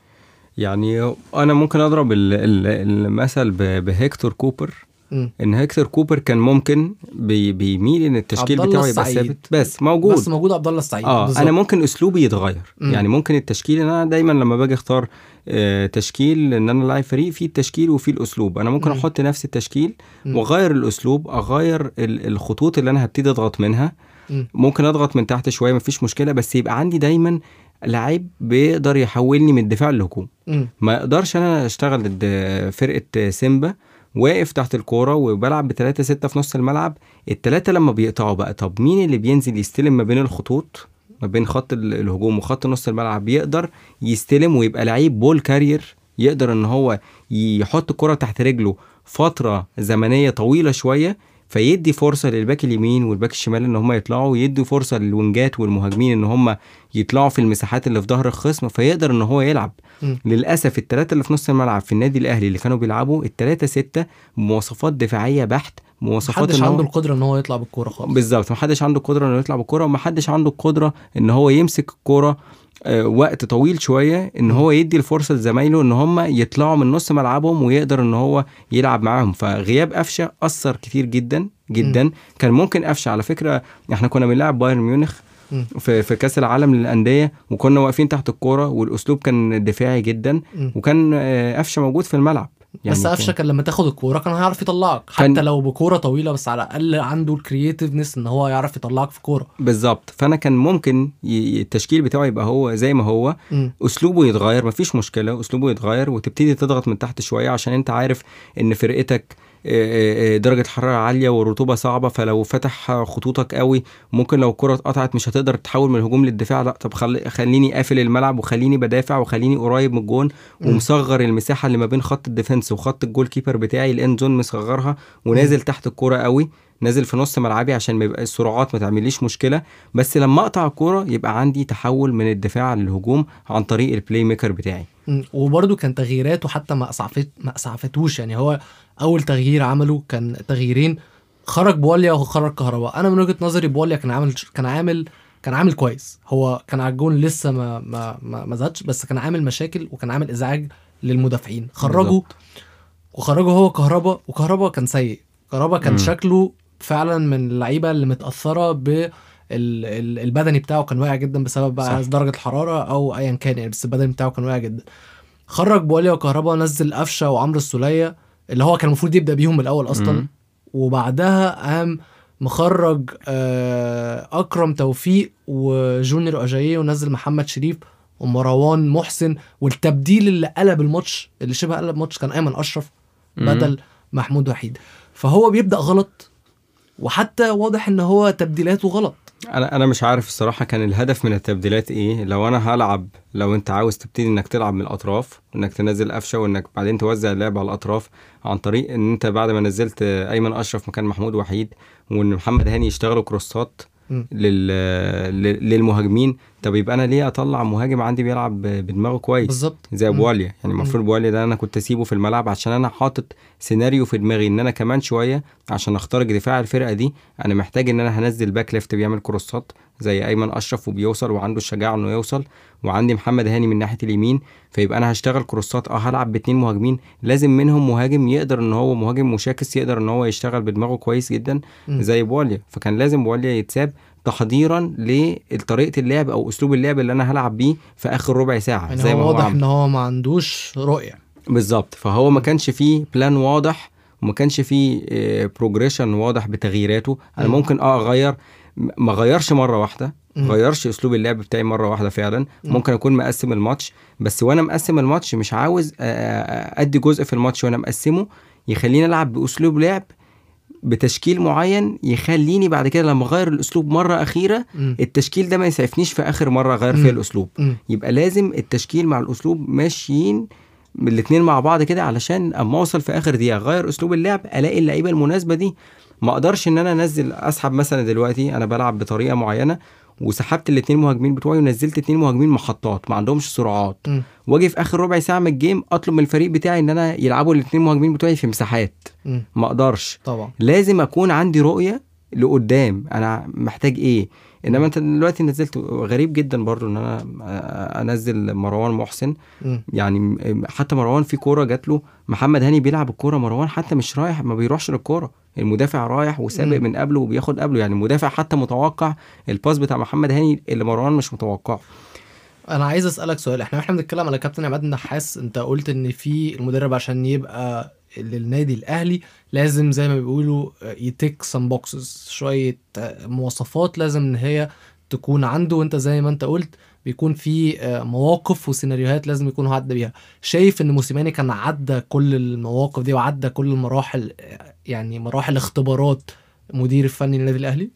يعني انا ممكن اضرب المثل بهيكتور كوبر. م. ان هيكتور كوبر كان ممكن بي بيميل ان التشكيل بتاعه يبقى ثابت بس موجود بس موجود عبد الله السعيد. اه بالزبط. انا ممكن اسلوبي يتغير. م. يعني ممكن التشكيل، انا دايما لما باجي اختار آه تشكيل ان انا لاعب فريق فيه التشكيل وفيه الاسلوب، انا ممكن م. احط نفس التشكيل م. واغير الاسلوب، اغير الخطوط اللي انا هبتدي اضغط منها. م. ممكن اضغط من تحت شويه مفيش مشكله، بس يبقى عندي دايما لعيب بيقدر يحولني من الدفاع للهجوم. ما اقدرش انا اشتغل ضد فرقه سيمبا واقف تحت الكوره وبلعب بثلاثة ستة في نص الملعب. الثلاثه لما بيقطعوا بقى، طب مين اللي بينزل يستلم ما بين الخطوط، ما بين خط الهجوم وخط نص الملعب، يقدر يستلم ويبقى لعيب بول كارير، يقدر ان هو يحط الكرة تحت رجله فترة زمنية طويلة شوية، فيدي فرصة للباك اليمين والباك الشمال ان هم يطلعوا، ويدي فرصة للونجات والمهاجمين ان هم يطلعوا في المساحات اللي في ظهر الخصم، فيقدر ان هو يلعب. م. للأسف الثلاثة اللي في نص الملعب في النادي الأهلي اللي كانوا بيلعبوا الثلاثة ستة بمواصفات دفاعية بحت، مواصفات محدش عنده القدرة ان هو يطلع بالكرة خالص. بالظبط، محدش عنده القدرة انه يطلع بالكرة، ومحدش عنده القدرة ان هو يمسك الكرة آه وقت طويل شوية، ان هو يدي الفرصة لزمايله ان هم يطلعوا من نص ملعبهم ويقدر ان هو يلعب معاهم. فغياب قفشة أثر كتير جدا جدا. م. كان ممكن قفشة، على فكرة احنا كنا بنلعب بايرن ميونخ في في كاس العالم للانديه، وكنا واقفين تحت الكوره والاسلوب كان دفاعي جدا، م. وكان قفشه موجود في الملعب. يعني بس قفشه كان لما تاخد الكوره كان هيعرف يطلعك حتى لو بكوره طويله، بس على الاقل عنده الكرياتيفنس ان هو يعرف يطلعك في كوره. بالظبط. فانا كان ممكن التشكيل بتاعه يبقى هو زي ما هو، م. اسلوبه يتغير، مفيش مشكله، اسلوبه يتغير وتبتدي تضغط من تحت شويه، عشان انت عارف ان فرقتك درجه حراره عاليه والرطوبه صعبه، فلو فتح خطوطك قوي ممكن لو الكره اتقطعت مش هتقدر تحول من الهجوم للدفاع. لا طب خلي خليني قافل الملعب وخليني بدافع وخليني قريب من الجون ومصغر المساحه اللي ما بين خط الديفنس وخط الجول كيبر بتاعي، الاند زون مصغرها ونازل تحت الكره قوي، نازل في نص ملعبي عشان ما يبقى السرعات ما تعمليش مشكله، بس لما اقطع الكوره يبقى عندي تحول من الدفاع للهجوم عن طريق البلاي ميكر بتاعي. وبرده كان تغييراته حتى ما اسعفت ما اسعفتوش، يعني هو اول تغيير عمله كان تغييرين، خرج بواليا وخرج كهرباء. انا من وجهه نظري بواليا كان عامل كان عامل كان عامل كويس، هو كان على الجون لسه ما ما ما, ما زادش، بس كان عامل مشاكل وكان عامل ازعاج للمدافعين. خرجوا وخرجوا هو كهرباء، وكهرباء كان سيء. كهرباء كان م. شكله فعلا من اللعيبه اللي متاثره ب البدني بتاعه، كان واقع جدا بسبب بقى درجه الحراره او ايا كان يعني، بس البدني بتاعه كان واقع جدا. خرج بواليا وكهرباء، نزل قفشه وعمرو السوليه اللي هو كان المفروض يبدا بيهم من الاول اصلا م. وبعدها قام مخرج اكرم توفيق وجونيور اجاييه ونزل محمد شريف ومروان محسن. والتبديل اللي قلب الماتش، اللي شبه قلب الماتش، كان ايمن اشرف بدل م. محمود وحيد. فهو بيبدا غلط، وحتى واضح ان هو تبديلاته غلط. انا انا مش عارف الصراحه كان الهدف من التبديلات ايه. لو انا هلعب، لو انت عاوز تبتدي انك تلعب من الاطراف، انك تنزل قفشه وانك بعدين توزع اللعب على الاطراف عن طريق ان انت بعد ما نزلت ايمن اشرف مكان محمود وحيد وان محمد هاني يشتغلوا كروسات لل... للمهاجمين، طب يبقى انا ليه اطلع مهاجم عندي بيلعب بدماغه كويس بالظبط زي بواليا؟ يعني المفروض بواليا ده انا كنت اسيبه في الملعب عشان انا حاطط سيناريو في دماغي ان انا كمان شويه عشان اخترق دفاع الفرقه دي انا محتاج ان انا هنزل باك ليفت بيعمل كروسات زي ايمن اشرف وبيوصل وعنده الشجاعه انه يوصل، وعندي محمد هاني من ناحيه اليمين، فيبقى انا هشتغل كروسات. اه هلعب باتنين مهاجمين، لازم منهم مهاجم يقدر ان هو مهاجم مشاكس، يقدر ان هو يشتغل بدماغه كويس جدا زي بواليا. فكان لازم بواليا يتساب تحضيرا لطريقه اللعب او اسلوب اللعب اللي انا هلعب بيه في اخر ربع ساعه. يعني زي ما هو واضح ان هو ما عندوش رؤيه بالظبط، فهو ما كانش فيه بلان واضح وما كانش فيه بروجريشن واضح بتغييراته. انا م. ممكن اه اغير، ما غيرش مره واحده، م. غيرش اسلوب اللعب بتاعي مره واحده فعلا. م. ممكن اكون مقسم الماتش، بس وانا مقسم الماتش مش عاوز ادي جزء في الماتش وانا مقسمه يخليني العب باسلوب لعب بتشكيل معين يخليني بعد كده لما اغير الاسلوب مره اخيره م. التشكيل ده ما يسعفنيش في اخر مره اغير فيها الاسلوب. م. يبقى لازم التشكيل مع الاسلوب ماشيين الاثنين مع بعض كده، علشان اما اوصل في اخر دقيقه اغير اسلوب اللعب الاقي اللعيبه المناسبه دي. ما اقدرش ان انا انزل اسحب مثلا دلوقتي انا بلعب بطريقه معينه وسحبت الاثنين مهاجمين بتوعي ونزلت اثنين مهاجمين محطات ما عندهمش سرعات، واجي في اخر ربع ساعه من الجيم اطلب من الفريق بتاعي ان انا يلعبوا الاثنين مهاجمين بتوعي في مساحات. م. ما اقدرش طبعا، لازم اكون عندي رؤيه لقدام انا محتاج ايه. انما انت دلوقتي نزلت، غريب جدا برضو ان انا انزل مروان محسن. م. يعني حتى مروان في كوره جات له محمد هاني بيلعب الكوره، مروان حتى مش رايح، ما بيروحش للكوره، المدافع رايح وسابق م. من قبله وبياخد قبله. يعني المدافع حتى متوقع الباس بتاع محمد هاني اللي مروان مش متوقع. انا عايز اسالك سؤال، احنا احنا بنتكلم على كابتن عماد النحاس، انت قلت ان في المدرب عشان يبقى للنادي الاهلي لازم زي ما بيقولوا يتيك سم بوكسز، شويه مواصفات لازم ان هي تكون عنده، وانت زي ما انت قلت بيكون في مواقف وسيناريوهات لازم يكون عدى بيها. شايف ان موسيماني كان عدى كل المواقف دي وعدى كل المراحل، يعني مراحل اختبارات مدير الفني للنادي الاهلي؟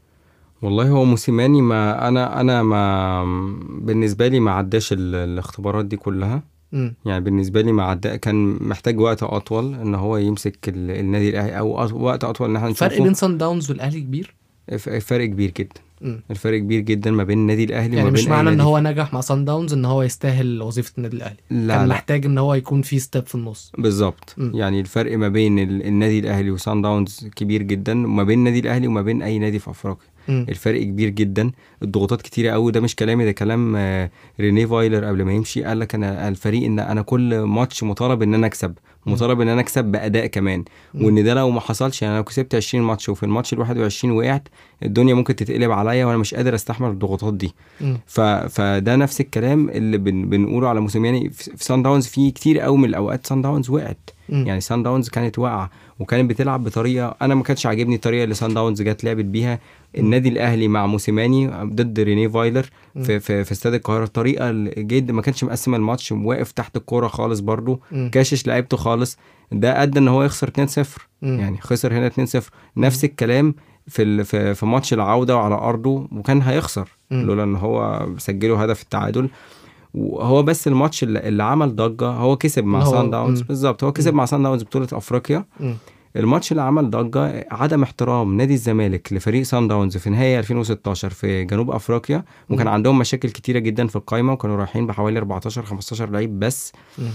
والله هو موسيماني ما انا انا ما بالنسبه لي ما عداش الاختبارات دي كلها. م. يعني بالنسبه لي ما عدى، كان محتاج وقت اطول ان هو يمسك النادي الاهلي، او وقت اطول ان احنا نشوفه. فرق بين صن داونز والاهلي كبير، فرق كبير جدا. م. الفرق كبير جدا ما بين النادي الاهلي يعني وما بين مش معنى ان هو نجح مع صن داونز ان هو يستاهل وظيفه النادي الاهلي، لا كان لا. محتاج ان هو يكون في ستيب في النص بالظبط. يعني الفرق ما بين النادي الاهلي وصن داونز كبير جدا، وما بين النادي الاهلي وما بين اي نادي في افريقيا م. الفرق كبير جدا، الضغوطات كتيره قوي. ده مش كلامي، ده كلام ريني فايلر قبل ما يمشي، قال لك انا الفريق ان انا كل ماتش مطالب ان انا اكسب، مطالب ان انا اكسب باداء كمان، وان ده لو ما حصلش يعني لو كسبت عشرين ماتش وفي الماتش الواحد وعشرين وقعت الدنيا ممكن تتقلب عليا وانا مش قادر استحمل الضغوطات دي. ف... فده نفس الكلام اللي بن... بنقوله على موسيماني في سان داونز. في كتير قوي من الاوقات سان داونز وقعت، م. يعني سان داونز كانت واقعه وكانت بتلعب بطريقه انا ما كانتش عاجبني الطريقه اللي سان داونز جت لعبت بيها، النادي الاهلي مع موسيماني ضد رينيه فايلر في في, في استاد القاهره، طريقه جد ما كانش مقسم الماتش، واقف تحت الكوره خالص برضو، كاشش لعيبته خالص، ده ادى ان هو يخسر اتنين صفر. يعني خسر هنا اتنين صفر. نفس الكلام في في في ماتش العوده وعلى ارضه، وكان هيخسر لولا ان هو سجلوا هدف التعادل. وهو بس الماتش اللي, اللي عمل ضجه هو كسب مع سان داونز. بالظبط، هو كسب مم. مع سان داونز بطوله افريقيا. مم. الماتش اللي عمل ضجه عدم احترام نادي الزمالك لفريق سان داونز في نهايه ألفين وستاشر في جنوب افريقيا، وكان عندهم مشاكل كتيره جدا في القائمه، وكانوا رايحين بحوالي أربعتاشر خمستاشر لعيب بس.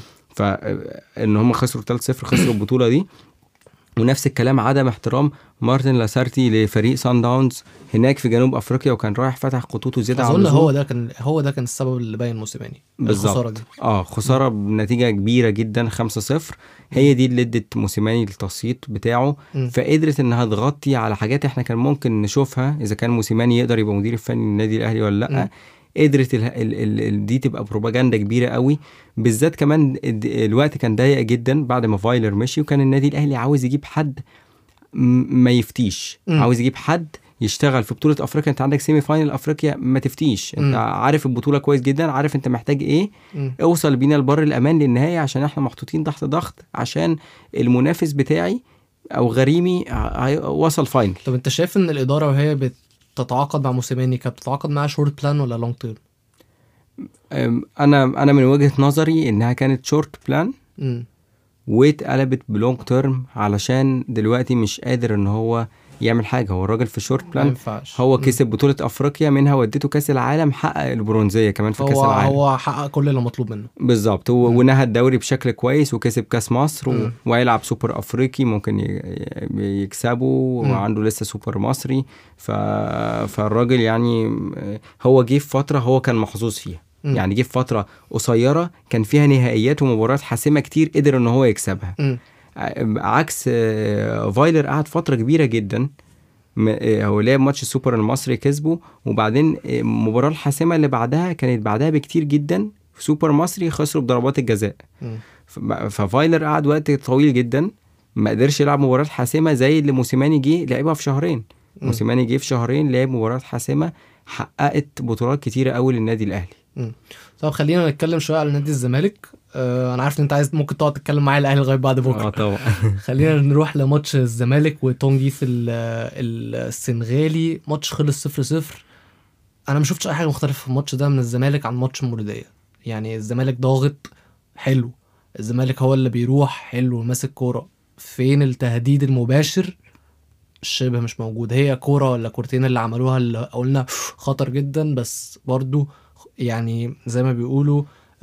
فان هم خسروا ثلاثة صفر، خسروا البطوله دي. ونفس الكلام عدم احترام مارتن لاسارتي لفريق سان داونز هناك في جنوب افريقيا، وكان رايح فتح خطوطه زياده عن اللزوم. اظن هو ده كان هو ده كان السبب اللي باين موسيماني الخساره دي. اه خساره م. بنتيجه كبيره جدا خمسة صفر، هي دي اللي ادت موسيماني التصيت بتاعه. م. فقدرت انها تغطي على حاجات احنا كان ممكن نشوفها اذا كان موسيماني يقدر يبقى مدير الفني للنادي الاهلي ولا لا. م. قدرت ال ال ال ال دي تبقى بروباجندا كبيره قوي، بالذات كمان الوقت كان ضيق جدا بعد ما فايلر مشي، وكان النادي الاهلي عاوز يجيب حد ما يفتيش. م. عاوز يجيب حد يشتغل في بطولة افريقيا. انت عندك سيمي فاينل افريقيا، ما تفتيش. انت م. عارف البطولة كويس جدا، عارف انت محتاج ايه. م. اوصل بينا البر الامان للنهاية، عشان احنا محطوطين تحت ضغط، عشان المنافس بتاعي او غريمي وصل فاينل. طب انت شايف ان الادارة وهي بتتعاقد مع موسيماني كانت بتتعاقد معاه شورت بلان ولا لونج تيرم؟ انا انا من وجهة نظري انها كانت شورت بلان واتقلبت بلونج تيرم، علشان دلوقتي مش قادر ان هو يعمل حاجه. هو الراجل في شورت بلان هو كسب م. بطوله افريقيا، منها وديته كاس العالم، حقق البرونزيه كمان في كاس العالم. هو حقق كل اللي مطلوب منه بالظبط، ونهى الدوري بشكل كويس، وكسب كاس مصر و... ويلعب سوبر افريقي ممكن ي... يكسبه، وعنده لسه سوبر مصري. ف... فالراجل يعني هو جه في فتره هو كان محظوظ فيها. م. يعني جه في فتره قصيره كان فيها نهائيات ومباريات حاسمه كتير، قدر ان هو يكسبها. م. عكس فايلر قعد فتره كبيره جدا، هو لعب ماتش السوبر المصري كسبه، وبعدين المباراه الحاسمه اللي بعدها كانت بعدها بكتير جدا في سوبر مصري خسروا بضربات الجزاء. ففايلر قعد وقت طويل جدا ما قدرش يلعب مباراه حاسمه زي اللي موسيماني جه لعبها في شهرين. م. موسيماني جه في شهرين لعب مباراه حاسمه حققت بطولات كتيره قوي للنادي الاهلي. م. طب خلينا نتكلم شويه على نادي الزمالك. آه انا عارف ان انت عايز ممكن تقعد تتكلم معايا الاهلي لغايه بعد بكره. اه طبعا. خلينا نروح لماتش الزمالك وتونجيس السنغالي. ماتش خلص صفر صفر. انا ما شفتش اي حاجه مختلفه في الماتش ده من الزمالك عن ماتش المولوديه. يعني الزمالك ضاغط حلو، الزمالك هو اللي بيروح حلو ماسك كوره. فين التهديد المباشر؟ شبه مش موجود. هي كوره ولا كورتين اللي عملوها اللي قلنا خطر جدا، بس برضو يعني زي ما بيقولوا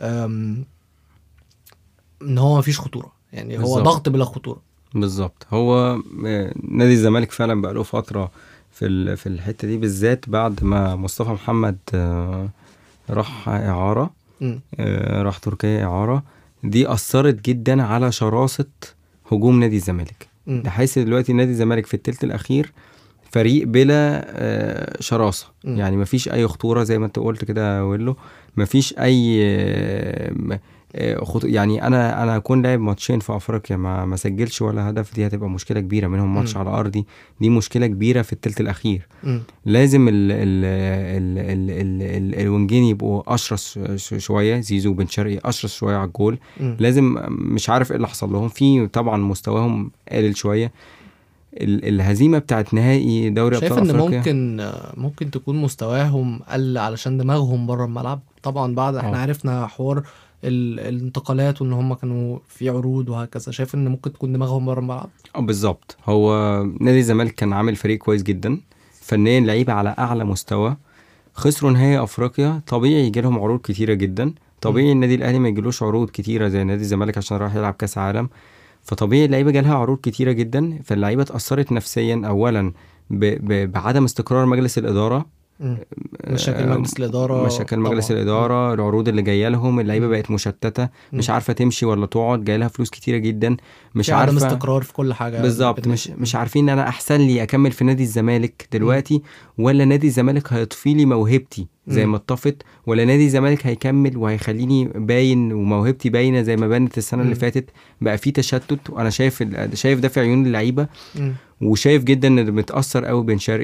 ان هو مفيش خطوره. يعني هو ضغط بلا خطوره. بالظبط. هو نادي الزمالك فعلا بقى له فتره في في الحته دي، بالذات بعد ما مصطفى محمد راح اعاره، راح تركيا اعاره. دي اثرت جدا على شراسه هجوم نادي الزمالك، بحيث دلوقتي نادي الزمالك في الثلث الاخير فريق بلا شراسه. م. يعني مفيش اي خطوره زي ما انت قلت كده ويلو، مفيش اي خط... يعني انا انا اكون لاعب ماتشين في افريقيا ما ما سجلش ولا هدف، دي هتبقى مشكله كبيره. منهم ماتش م. على ارضي، دي مشكله كبيره في الثلث الاخير. م. لازم ال ال ال ال ال ال الونجين يبقوا اشرس شويه، زيزو وبن شرقي اشرس شويه على الجول. م. لازم، مش عارف ايه اللي حصل لهم، في طبعا مستواهم قلل شويه. الهزيمه بتاعت نهائي دوري ابطال افريقيا، شايف ان ممكن ممكن تكون مستواهم قل علشان دماغهم بره الملعب. طبعا بعد احنا أوه. عرفنا حوار الانتقالات وان هم كانوا في عروض وهكذا. شايف ان ممكن تكون دماغهم بره الملعب. اه بالظبط. هو نادي الزمالك كان عامل فريق كويس جدا فنيا، لعيبه على اعلى مستوى. خسروا نهائي افريقيا، طبيعي يجي لهم عروض كتيره جدا. طبيعي النادي الاهلي ما يجيلوش عروض كتيره زي نادي الزمالك عشان راح يلعب كاس عالم. فطبيعي اللعيبه جالها عروض كتيره جدا، فاللعيبه اتاثرت نفسيا اولا ب... ب... بعدم استقرار مجلس الاداره. مشاكل مجلس الاداره مشاكل مجلس طبعا. الاداره، العروض اللي جايه لهم، اللعيبه بقت مشتته، مش عارفه تمشي ولا تقعد، جاي لها فلوس كتيره جدا، مش عارفه عدم استقرار في كل حاجه. بالظبط. مش مش عارفين ان انا احسن لي اكمل في نادي الزمالك دلوقتي، ولا نادي الزمالك هيطفي لي موهبتي زي ما اتطفت، ولا نادي الزمالك هيكمل وهيخليني باين وموهبتي باينه زي ما بانت السنه اللي فاتت. بقى في تشتت، وانا شايف شايف ده في عيون اللعيبه، وشايف جدا ان متاثر قوي بن شرقي.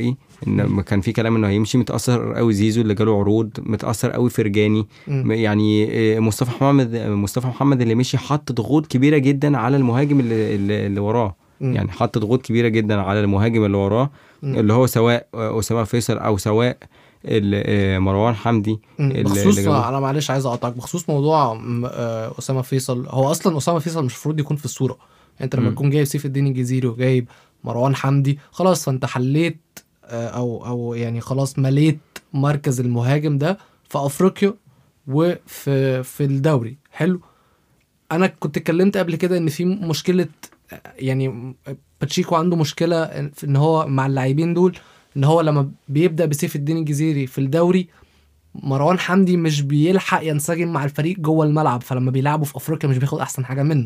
ان كان في كلام انه هيمشي. متاثر قوي زيزو اللي جاله عروض، متاثر قوي فرجاني. مم. يعني آه، مصطفى محمد مصطفى محمد اللي مشي حط ضغوط كبيره جدا على المهاجم اللي, اللي, اللي وراه. مم. يعني حط ضغوط كبيره جدا على المهاجم اللي وراه، مم. اللي هو سواء اسامه فيصل او سواء ال- آه، مروان حمدي. مم. اللي- بخصوص اللي جابوه. انا معلش عايز اقطعك بخصوص موضوع م- آه، اسامه فيصل. هو اصلا اسامه فيصل مش المفروض يكون في الصوره. انت لما مم. تكون جايب سيف الدين الجزيري وجايب مروان حمدي، خلاص فانت حليت آه، او او يعني خلاص مليت مركز المهاجم ده في افريقيا وفي في الدوري. حلو. انا كنت اتكلمت قبل كده ان في مشكله، يعني باتشيكو عنده مشكله في ان هو مع اللاعبين دول، ان هو لما بيبدا بسيف الدين الجزيري في الدوري، مروان حمدي مش بيلحق ينسجم مع الفريق جوه الملعب، فلما بيلعبوا في افريقيا مش بياخد احسن حاجه منه.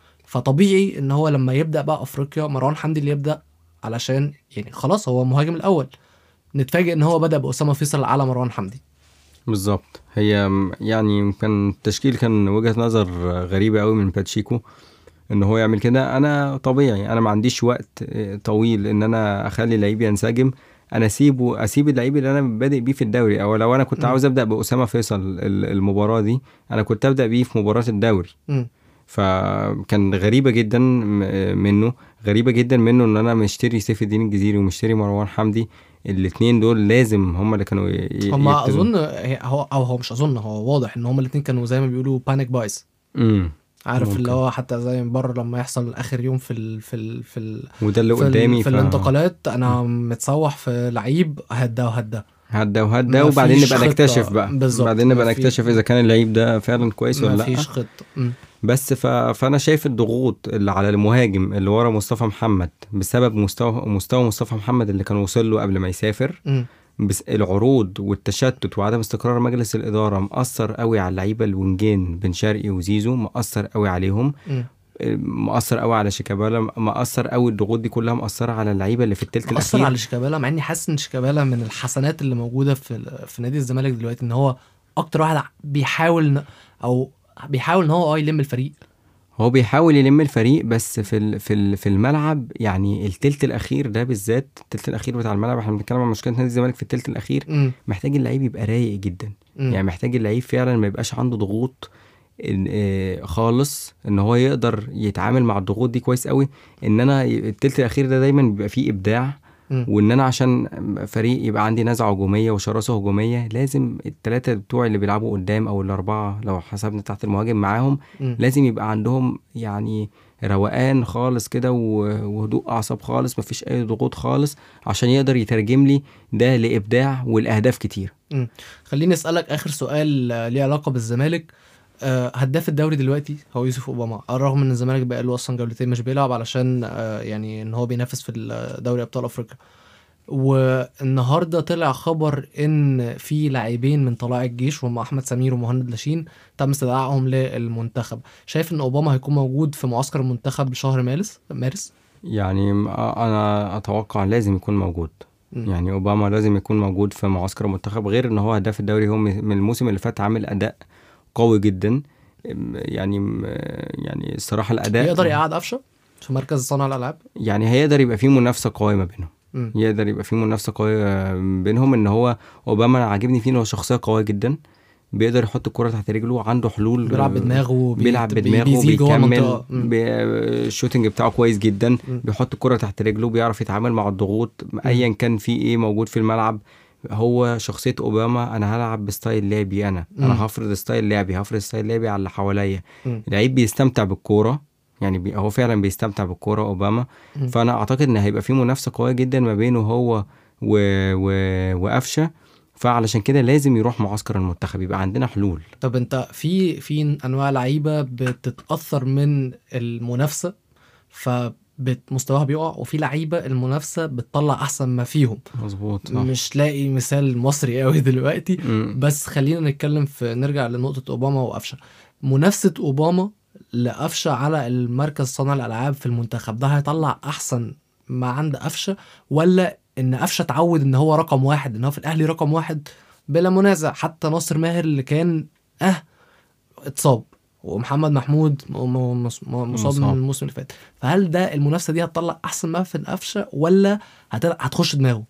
فطبيعي ان هو لما يبدا بقى افريقيا مروان حمدي اللي يبدا، علشان يعني خلاص هو مهاجم الاول. نتفاجئ ان هو بدا باسامه فيصل على مروان حمدي. بالظبط. هي م- يعني كان التشكيل كان وجهة نظر غريبة قوي من باتشيكو ان هو يعمل كده. انا طبيعي انا ما عنديش وقت آه، طويل ان انا اخلي لعيب ينسجم. انا اسيبه اسيب اللعيب اللي انا بادئ بيه في الدوري، او لو انا كنت م. عاوز ابدا باسامه فيصل ال- المباراه دي انا كنت ابدا بيه في مباراه الدوري. م. فكان غريبة جدا م- منه غريبة جدا منه ان انا مشتري سيف الدين الجزيري ومشتري مروان حمدي. الاتنين دول لازم هم اللي كانوا ي- ي- هما يبتدوا. اظن هي- هو او هو مش اظن، هو واضح ان هما الاثنين كانوا زي ما بيقولوا بانيك بايس. امم عارف ممكن. اللي هو حتى زي من بره لما يحصل اخر يوم في ال في ال في ال وده اللي في, ال قدامي في ف... الانتقالات، انا متسوح في لعيب هدا وهدا. هدا وهدا، ما وبعدين فيش نبقى خطة. نكتشف بقى بالظبط. بعدين ما نبقى في- نكتشف اذا كان اللعيب ده فعلا كويس ولا ما لا. فيش خطه. م. بس ف... فانا شايف الضغوط اللي على المهاجم اللي ورا مصطفى محمد بسبب مستوى مستوى مصطفى محمد اللي كان وصل له قبل ما يسافر. م. بس العروض والتشتت وعدم استقرار مجلس الإدارة مأثر قوي على اللعيبة الونجين بن شرقي وزيزو، مأثر قوي عليهم. م. مأثر قوي على شيكابالا، مأثر قوي. الضغوط دي كلها مأثرة على اللعيبة اللي في التلت اثر الأخير. على شيكابالا، مع اني حاسس ان شيكابالا من الحسنات اللي موجوده في في نادي الزمالك دلوقتي، ان هو اكتر واحد بيحاول ن- او بيحاول ان هو اه يلم الفريق. هو بيحاول يلم الفريق، بس في ال- في ال- في الملعب يعني التلت الأخير ده بالذات، التلت الأخير بتاع الملعب، احنا بنتكلم عن مشكلة نادي الزمالك في التلت الأخير. م. محتاج اللعيب يبقى رايق جدا. م. يعني محتاج اللعيب فعلا ما يبقاش عنده ضغوط إن- آه، خالص، ان هو يقدر يتعامل مع الضغوط دي كويس قوي. ان انا ي- التلت الاخير ده دايما بيبقى فيه ابداع، م. وان انا عشان فريق يبقى عندي نزعه هجوميه وشراسه هجوميه لازم الثلاثه بتوع اللي بيلعبوا قدام او الاربعه لو حسبنا تحت المهاجم معاهم م. لازم يبقى عندهم يعني روقان خالص كده و- وهدوء اعصاب خالص، مفيش اي ضغوط خالص، عشان يقدر يترجم لي ده لابداع والاهداف كتير. م. خليني اسالك اخر سؤال آه، ليه علاقه بالزمالك. آه، هداف الدوري دلوقتي هو يوسف اوباما، على الرغم ان الزمالك بقى له اصلا جولتين مش بيلعب علشان آه، يعني ان هو بينافس في دوري ابطال افريقيا. والنهارده طلع خبر ان في لاعبين من طلائع الجيش وهم احمد سمير ومهند لاشين تم استدعائهم للمنتخب. شايف ان اوباما هيكون موجود في معسكر المنتخب شهر مارس مارس يعني م- انا اتوقع لازم يكون موجود. م. يعني اوباما لازم يكون موجود في معسكر المنتخب، غير ان هو هداف الدوري. هو من الموسم اللي فات عامل اداء قوي جدا. م- يعني م- يعني الصراحه الاداء يقدر يقعد قفشه في مركز صانع الالعاب. يعني هيقدر يبقى فيه منافسه قويه ما بينهم. م. يقدر يبقى فيه منافسه قويه بينهم. ان هو اوباما عاجبني فيه ان هو شخصيه قويه جدا، بيقدر يحط الكرة تحت رجله، عنده حلول، بيلعب بدماغه، بي- بيلعب بي- بدماغه، بيزيد جوه بيكمل المنطقة. م. بي- الشوتنج بتاعه كويس جدا، م. بيحط الكرة تحت رجله، بيعرف يتعامل مع الضغوط ايا كان في ايه موجود في الملعب. هو شخصية اوباما، انا هلعب بستايل لعبي، انا م. انا هفرض ستايل لعبي، هفرض ستايل لعبي على اللي حواليا. م. اللعيب بيستمتع بالكورة، يعني بي هو فعلا بيستمتع بالكورة اوباما. م. فانا اعتقد ان هيبقى في منافسة قوية جدا ما بينه هو و... و... وقفشة. فعلشان كده لازم يروح معسكر المنتخب، يبقى عندنا حلول. طب انت في في انواع لعيبه بتتاثر من المنافسه فمستواها بيقع، وفي لعيبه المنافسه بتطلع احسن ما فيهم. مظبوط صح. مش لاقي مثال مصري قوي دلوقتي. مم. بس خلينا نتكلم في نرجع لنقطه اوباما وقفشه. منافسه اوباما لقفشه على المركز صانع الالعاب في المنتخب ده هيطلع احسن ما عند قفشه، ولا ان قفشه اتعود ان هو رقم واحد، ان هو في الاهلي رقم واحد بلا منازع؟ حتى ناصر ماهر اللي كان اه اتصاب، ومحمد محمود م- م- مص- م- مصاب من مصاب. الموسم اللي فات. فهل ده المنافسه دي هتطلع احسن ما في قفشه، ولا هت- هتخش دماغه؟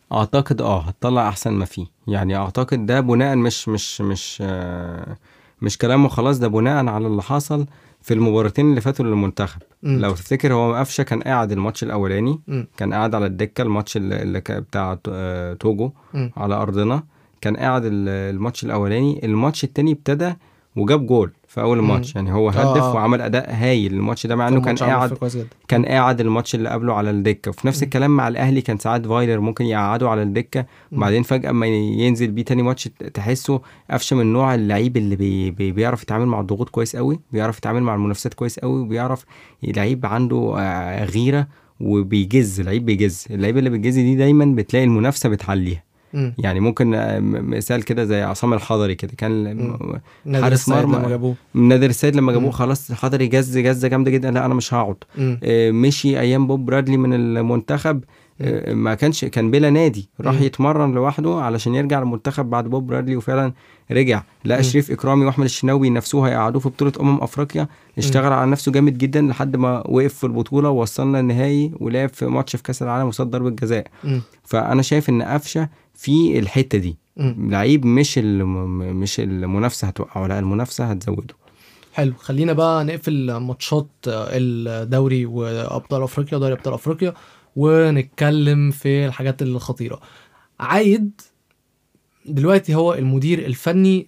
اعتقد اه هتطلع احسن ما فيه. يعني اعتقد ده بناء مش مش مش آه مش كلام وخلاص، ده بناء على اللي حصل في المباراتين اللي فاتوا للمنتخب. مم. لو تفتكر هو قفشه كان قاعد الماتش الاولاني، مم. كان قاعد على الدكه الماتش اللي اللي كان بتاع آه، توجو مم. على ارضنا، كان قاعد ال- الماتش الاولاني. الماتش التاني ابتدى وجاب جول في اول مم. الماتش، يعني هو آه، هدف آه. وعمل اداء هايل الماتش ده، مع كان انه كان ماتش عمل قاعد فيه كويس جدا. كان قاعد الماتش اللي قبله على الدكه. وفي نفس مم. الكلام مع الاهلي، كان ساعات فايلر ممكن يقعده على الدكه، مم. وبعدين فجاه ما ينزل بيه تاني ماتش تحسه قفشه من نوع اللعيب اللي بي بي بيعرف يتعامل مع الضغوط كويس قوي، بيعرف يتعامل مع المنافسات كويس قوي، وبيعرف لعيب عنده آه، غيره وبيجز. لعيب بيجز، اللعيب اللي بيجز دي دايما بتلاقي المنافسه بتحليها. مم. يعني ممكن آه، م- مثال كده زي عصام الحضري كده، كان مم. نادر حارس السيد لما مرمى. جابوه. نادر السيد لما جابوه مم. خلاص الحضري جز جزه جامده جدا، لا انا مش هقعد. مم. آه، مشي ايام بوب برادلي من المنتخب، آه، ما كانش كان بلا نادي، راح مم. يتمرن لوحده علشان يرجع المنتخب بعد بوب برادلي، وفعلا رجع. لا مم. شريف اكرامي واحمد الشناوي نفسه هيقعدوه في بطوله امم افريقيا، اشتغل على نفسه جامد جدا لحد ما وقف في البطوله ووصلنا النهائي، ولعب في ماتش في كاس العالم وصد ضربه جزاء. مم. فانا شايف ان قفشه في الحته دي مم. لعيب مش الم- مش المنافسه هتوقعه، لا المنافسه هتزوده. حلو، خلينا بقى نقفل ماتشات الدوري وابطال افريقيا ودوري ابطال افريقيا ونتكلم في الحاجات الخطيره. عايد دلوقتي هو المدير الفني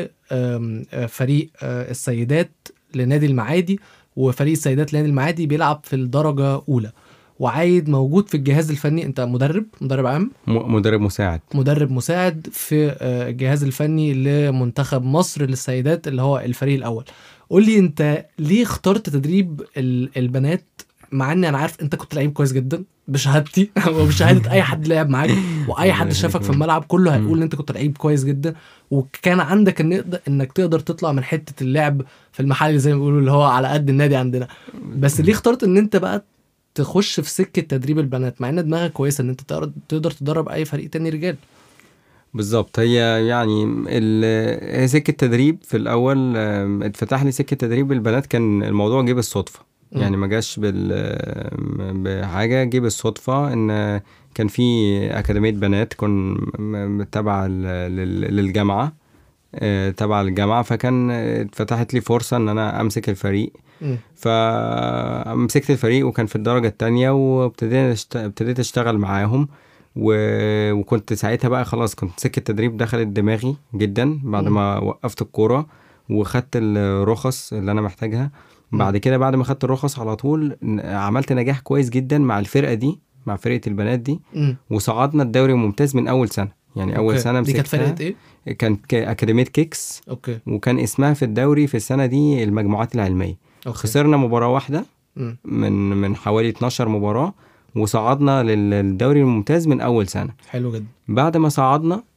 لفريق السيدات لنادي المعادي، وفريق السيدات لنادي المعادي بيلعب في الدرجه اولى، وعايد موجود في الجهاز الفني. انت مدرب مدرب عام م- مدرب مساعد مدرب مساعد في الجهاز الفني لمنتخب مصر للسيدات اللي هو الفريق الاول. قول لي انت ليه اخترت تدريب ال- البنات، مع اني انا عارف انت كنت لعيب كويس جدا بشهادتي وبشهاده اي حد لعب معاك واي حد شافك في الملعب كله هيقول ان انت كنت لعيب كويس جدا، وكان عندك النقدر انك تقدر تطلع من حته اللعب في المحل زي ما بيقولوا اللي هو على قد النادي عندنا. بس ليه اخترت ان انت بقى تخش في سكه تدريب البنات مع ان دماغك كويسه ان انت تقدر تقدر تدرب اي فريق تاني رجال؟ بالظبط. هي يعني ال- هي سكة تدريب في الأول، آم، اتفتح لي سكة تدريب البنات، كان الموضوع جه بالصدفة. م. يعني ما جاش بال بحاجة، جه بالصدفة إن كان في أكاديمية بنات كن م- تبع ال- لل- للجامعة، آه، تبع الجامعة، فكان اتفتحت لي فرصة إن أنا أمسك الفريق. م. فمسكت الفريق وكان في الدرجة التانية، وابتديت أشت- ابتديت أشتغل معاهم. و... وكنت ساعتها بقى خلاص كنت سكة التدريب دخلت دماغي جدا بعد م. ما وقفت الكورة وخدت الرخص اللي أنا محتاجها. م. بعد كده بعد ما خدت الرخص على طول ن- عملت نجاح كويس جدا مع الفرقة دي، مع فرقة البنات دي، م. وصعدنا الدوري الممتاز من أول سنة. يعني أول أوكي. سنة دي كانت مسكتها فرقه ايه؟ كانت ك- أكاديمية كيكس، اوكي وكان اسمها في الدوري في السنة دي المجموعات العلمية. اوكي خسرنا مباراة واحدة م. من من حوالي اتناشر مباراة، وصعدنا لل- للدوري الممتاز من أول سنة. حلو جدا. بعد ما صعدنا ال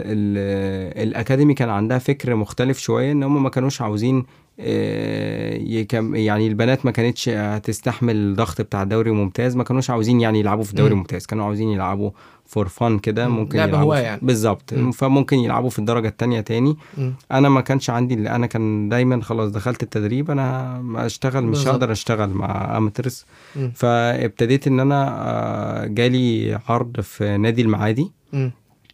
ال الأكاديمي كان عندها فكر مختلف شوية، إن هم ما كانوش عاوزين آه، يكم يعني البنات ما كانتش هتستحمل الضغط بتاع الدوري الممتاز، ما كانوش عاوزين يعني يلعبوا في الدوري مم. الممتاز، كانوا عاوزين يلعبوا فور فان كده، مم. ممكن لعبة يلعبوا هواية في- يعني. بالظبط. مم. فممكن يلعبوا في الدرجة التانية تاني. م. انا ما كانش عندي اللي انا كان دايما خلاص دخلت التدريب، انا ما اشتغل مش بالظبط. هقدر اشتغل مع اماترز. م. فابتديت ان انا آه، جالي عرض في نادي المعادي م.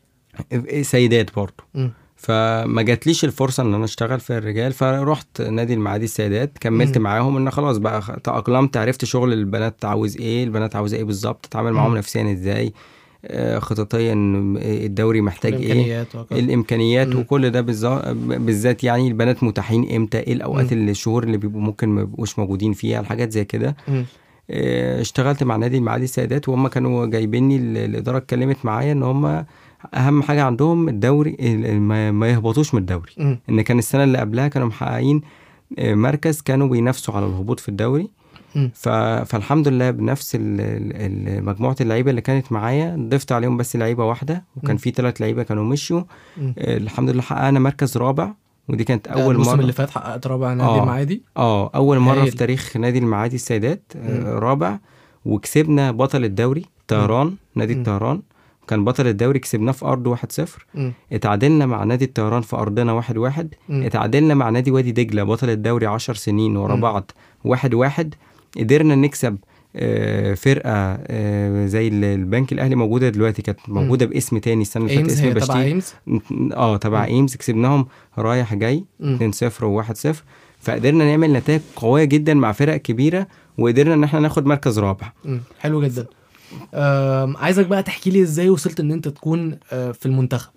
سيدات برضو، م. فما جاتليش الفرصه ان انا اشتغل في الرجال، فرحت نادي المعادي السيدات كملت مم. معاهم. ان خلاص بقى خ- تاقلمت، عرفت شغل البنات عاوز ايه، البنات عاوزه ايه بالظبط، اتعامل معاهم مم. نفسيا ازاي، آه، خططيا الدوري محتاج ايه، الامكانيات وهكذا. الامكانيات مم. وكل ده بالظا- بالذات. يعني البنات متاحين امتى، ايه الاوقات مم. اللي الشهور اللي بيبقوا ممكن ما يبقوش موجودين فيها، الحاجات زي كده. م. آه، اشتغلت مع نادي المعادي السيدات، وهم كانوا جايبيني، ال- الاداره اتكلمت معايا ان هم اهم حاجه عندهم الدوري، ال- ال- ما ما يهبطوش من الدوري. م. ان كان السنه اللي قبلها كانوا محققين آه، مركز، كانوا بينافسوا على الهبوط في الدوري. م. ف... فالحمد لله بنفس ال- ال- ال- مجموعه اللعيبه اللي كانت معايا، ضفت عليهم بس لعيبه واحده، وكان م. في ثلاث لعيبه كانوا مشوا. م. آه، الحمد لله حققنا مركز رابع، ودي كانت ده اول الموسم مره. اللي فات حققت رابع نادي آه. المعادي. اه اول مره هايل. في تاريخ نادي المعادي السيدات آه، مم. رابع. وكسبنا بطل الدوري طيران، نادي مم. الطيران كان بطل الدوري، كسبناه في ارضه واحد صفر. م. اتعادلنا مع نادي الطيران في ارضنا واحد واحد. م. اتعادلنا مع نادي وادي دجله بطل الدوري عشر سنين ورا مم. بعض واحد واحد. قدرنا نكسب آه، فرقه آه، زي ال- البنك الاهلي موجوده دلوقتي، كانت موجوده باسم تاني السنه اللي فاتت ايمز، اسم هي تبع بشتي. ايمز. اه تبع مم. ايمز، كسبناهم رايح جاي مم. اتنين صفر و1-0. فقدرنا نعمل نتائج قويه جدا مع فرق كبيره، وقدرنا ان احنا ناخد مركز رابع. مم. حلو جدا. آم، عايزك بقى تحكي لي ازاي وصلت ان انت تكون آه، في المنتخب.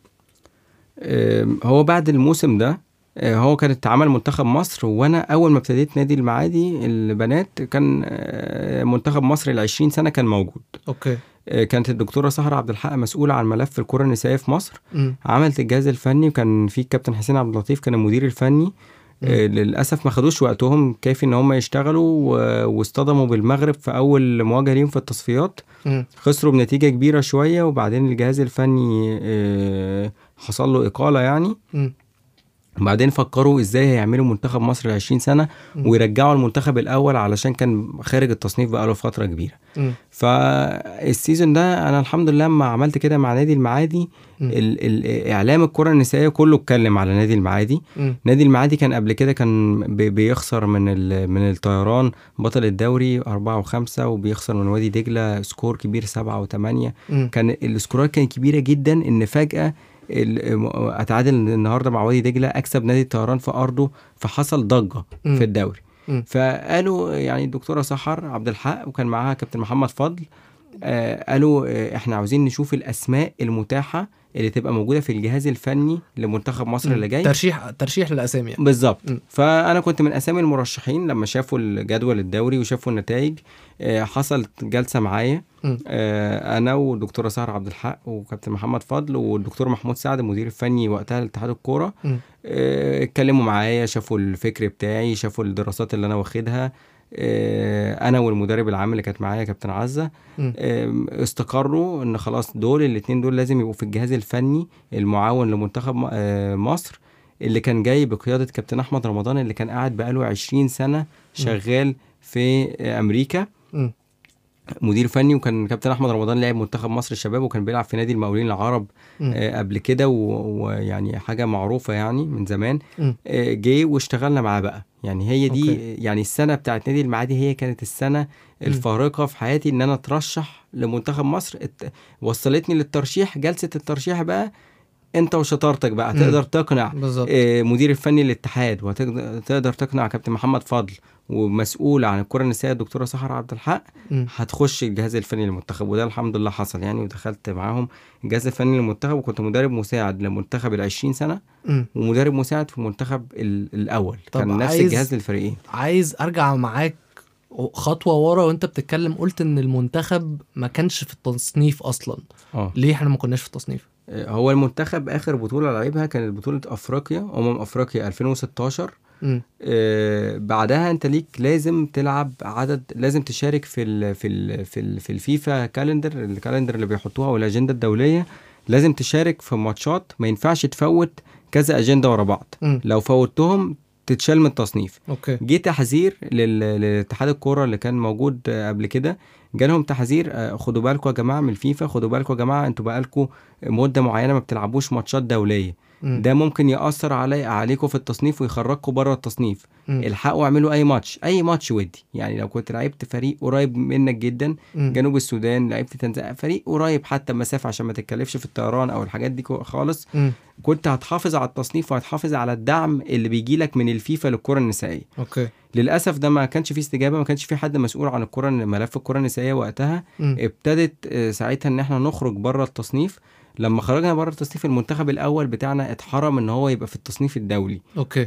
آم، هو بعد الموسم ده آه، هو كان اتعمل منتخب مصر، وانا اول ما ابتديت نادي المعادي البنات كان آه، منتخب مصر العشرين سنه كان موجود. اوكي. آه، كانت الدكتوره سهره عبد الحق مسؤوله عن ملف الكره النسائيه في مصر. مم. عملت الجهاز الفني، وكان في الكابتن حسين عبد اللطيف كان المدير الفني. آه، للاسف ما خدوش وقتهم كافي ان هم يشتغلوا، و- واصطدموا بالمغرب في اول مواجهه ليهم في التصفيات. مم. خسروا بنتيجه كبيره شويه، وبعدين الجهاز الفني آه، حصل له اقاله يعني. مم. وبعدين فكروا ازاي هيعملوا منتخب مصر العشرين سنة مم. ويرجعوا المنتخب الاول، علشان كان خارج التصنيف بقاله فترة كبيرة. مم. فالسيزون ده انا الحمد لله لما عملت كده مع نادي المعادي، مم. ال- ال- اعلام الكرة النسائية كله اتكلم على نادي المعادي. مم. نادي المعادي كان قبل كده كان بي- بيخسر من ال- من الطيران بطل الدوري أربعة وخمسة، وبيخسر من وادي دجلة سكور كبير سبعة وثمانية. مم. كان السكورات كانت كبيرة جدا، ان فجأة ال- اتعادل النهارده مع وادي دجله، اكسب نادي الطيران في ارضه، فحصل ضجه مم. في الدوري. مم. فقالوا يعني الدكتوره سحر عبد الحق وكان معاها كابتن محمد فضل، آه قالوا آه احنا عاوزين نشوف الاسماء المتاحه اللي تبقى موجوده في الجهاز الفني لمنتخب مصر مم. اللي جاي. ترشيح ترشيح للاسامي يعني. بالظبط. مم. فانا كنت من اسامي المرشحين لما شافوا الجدول الدوري وشافوا النتائج. آه، حصلت جلسه معايا، مم. آه، انا والدكتوره سهر عبد الحق وكابتن محمد فضل والدكتور محمود سعد المدير الفني وقتها لاتحاد الكوره. مم. آه، اتكلموا معايا، شافوا الفكر بتاعي، شافوا الدراسات اللي انا واخدها. آه، انا والمدرب العام اللي كانت معايا كابتن عزه، مم. آم، استقروا ان خلاص دول الاثنين دول لازم يبقوا في الجهاز الفني المعاون لمنتخب م- آه، مصر، اللي كان جاي بقياده كابتن احمد رمضان اللي كان قاعد بقاله عشرين سنه شغال في آه، امريكا مم. مدير فني. وكان كابتن احمد رمضان لاعب منتخب مصر الشباب، وكان بيلعب في نادي المقاولين العرب مم. آه، قبل كده، و- ويعني حاجه معروفه يعني من زمان. مم. آه، جه واشتغلنا معاه بقى. يعني هي دي أوكي. يعني السنه بتاعت نادي المعادي هي كانت السنه الفارقه في حياتي، ان انا اترشح لمنتخب مصر. ات- وصلتني للترشيح، جلسه الترشيح بقى انت وشطارتك بقى مم. تقدر تقنع بالظبط. آه، مدير الفني للاتحاد، وتقدر تقنع كابتن محمد فضل، ومسؤول عن الكره النسائيه الدكتوره سحر عبد الحق، مم. هتخش الجهاز الفني للمنتخب. وده الحمد لله حصل يعني، ودخلت معاهم الجهاز الفني للمنتخب، وكنت مدرب مساعد لمنتخب العشرين سنة، مم. ومدرب مساعد في المنتخب ال- الأول. طب كان نفس عايز- الجهاز للفريقين. عايز ارجع معاك خطوه ورا، وانت بتتكلم قلت ان المنتخب ما كانش في التصنيف اصلا. اه ليه احنا ما كناش في التصنيف؟ هو المنتخب آخر بطولة لعبها كانت بطولة أفريقيا، أمم أفريقيا ألفين وستاشر. مم. آه، بعدها انت ليك لازم تلعب عدد، لازم تشارك في ال في ال في ال في الفيفا كالندر، الكالندر اللي بيحطوها والاجنده الدوليه. لازم تشارك في ماتشات، ما ينفعش تفوت كذا اجنده ورا بعض. مم. لو فوتهم تتشال من التصنيف. اوكي. جه تحذير لل- لاتحاد الكوره اللي كان موجود آه، قبل كده، جالهم تحذير آه، خدوا بالكم يا جماعه من الفيفا، خدوا بالكم يا جماعه انتوا بقالكم مده معينه ما بتلعبوش ماتشات دوليه. مم. ده ممكن يأثر علي عليكم في التصنيف ويخرجكم بره التصنيف. مم. الحقوا اعملوا اي ماتش، اي ماتش ودي. يعني لو كنت لعبت فريق قريب منك جدا، مم. جنوب السودان، لعبت تنزانيا، فريق قريب حتى مسافه عشان ما تتكلفش في الطيران او الحاجات دي كو- خالص، مم. كنت هتحافظ على التصنيف وهتحافظ على الدعم اللي بيجي لك من الفيفا للكره النسائيه. اوكي. للاسف ده ما كانش فيه استجابه، ما كانش فيه حد مسؤول عن الكره، ملف الكره النسائيه وقتها. مم. ابتدت آه، ساعتها ان احنا نخرج بره التصنيف. لما خرجنا بره التصنيف، المنتخب الاول بتاعنا اتحرم ان هو يبقى في التصنيف الدولي. اوكي.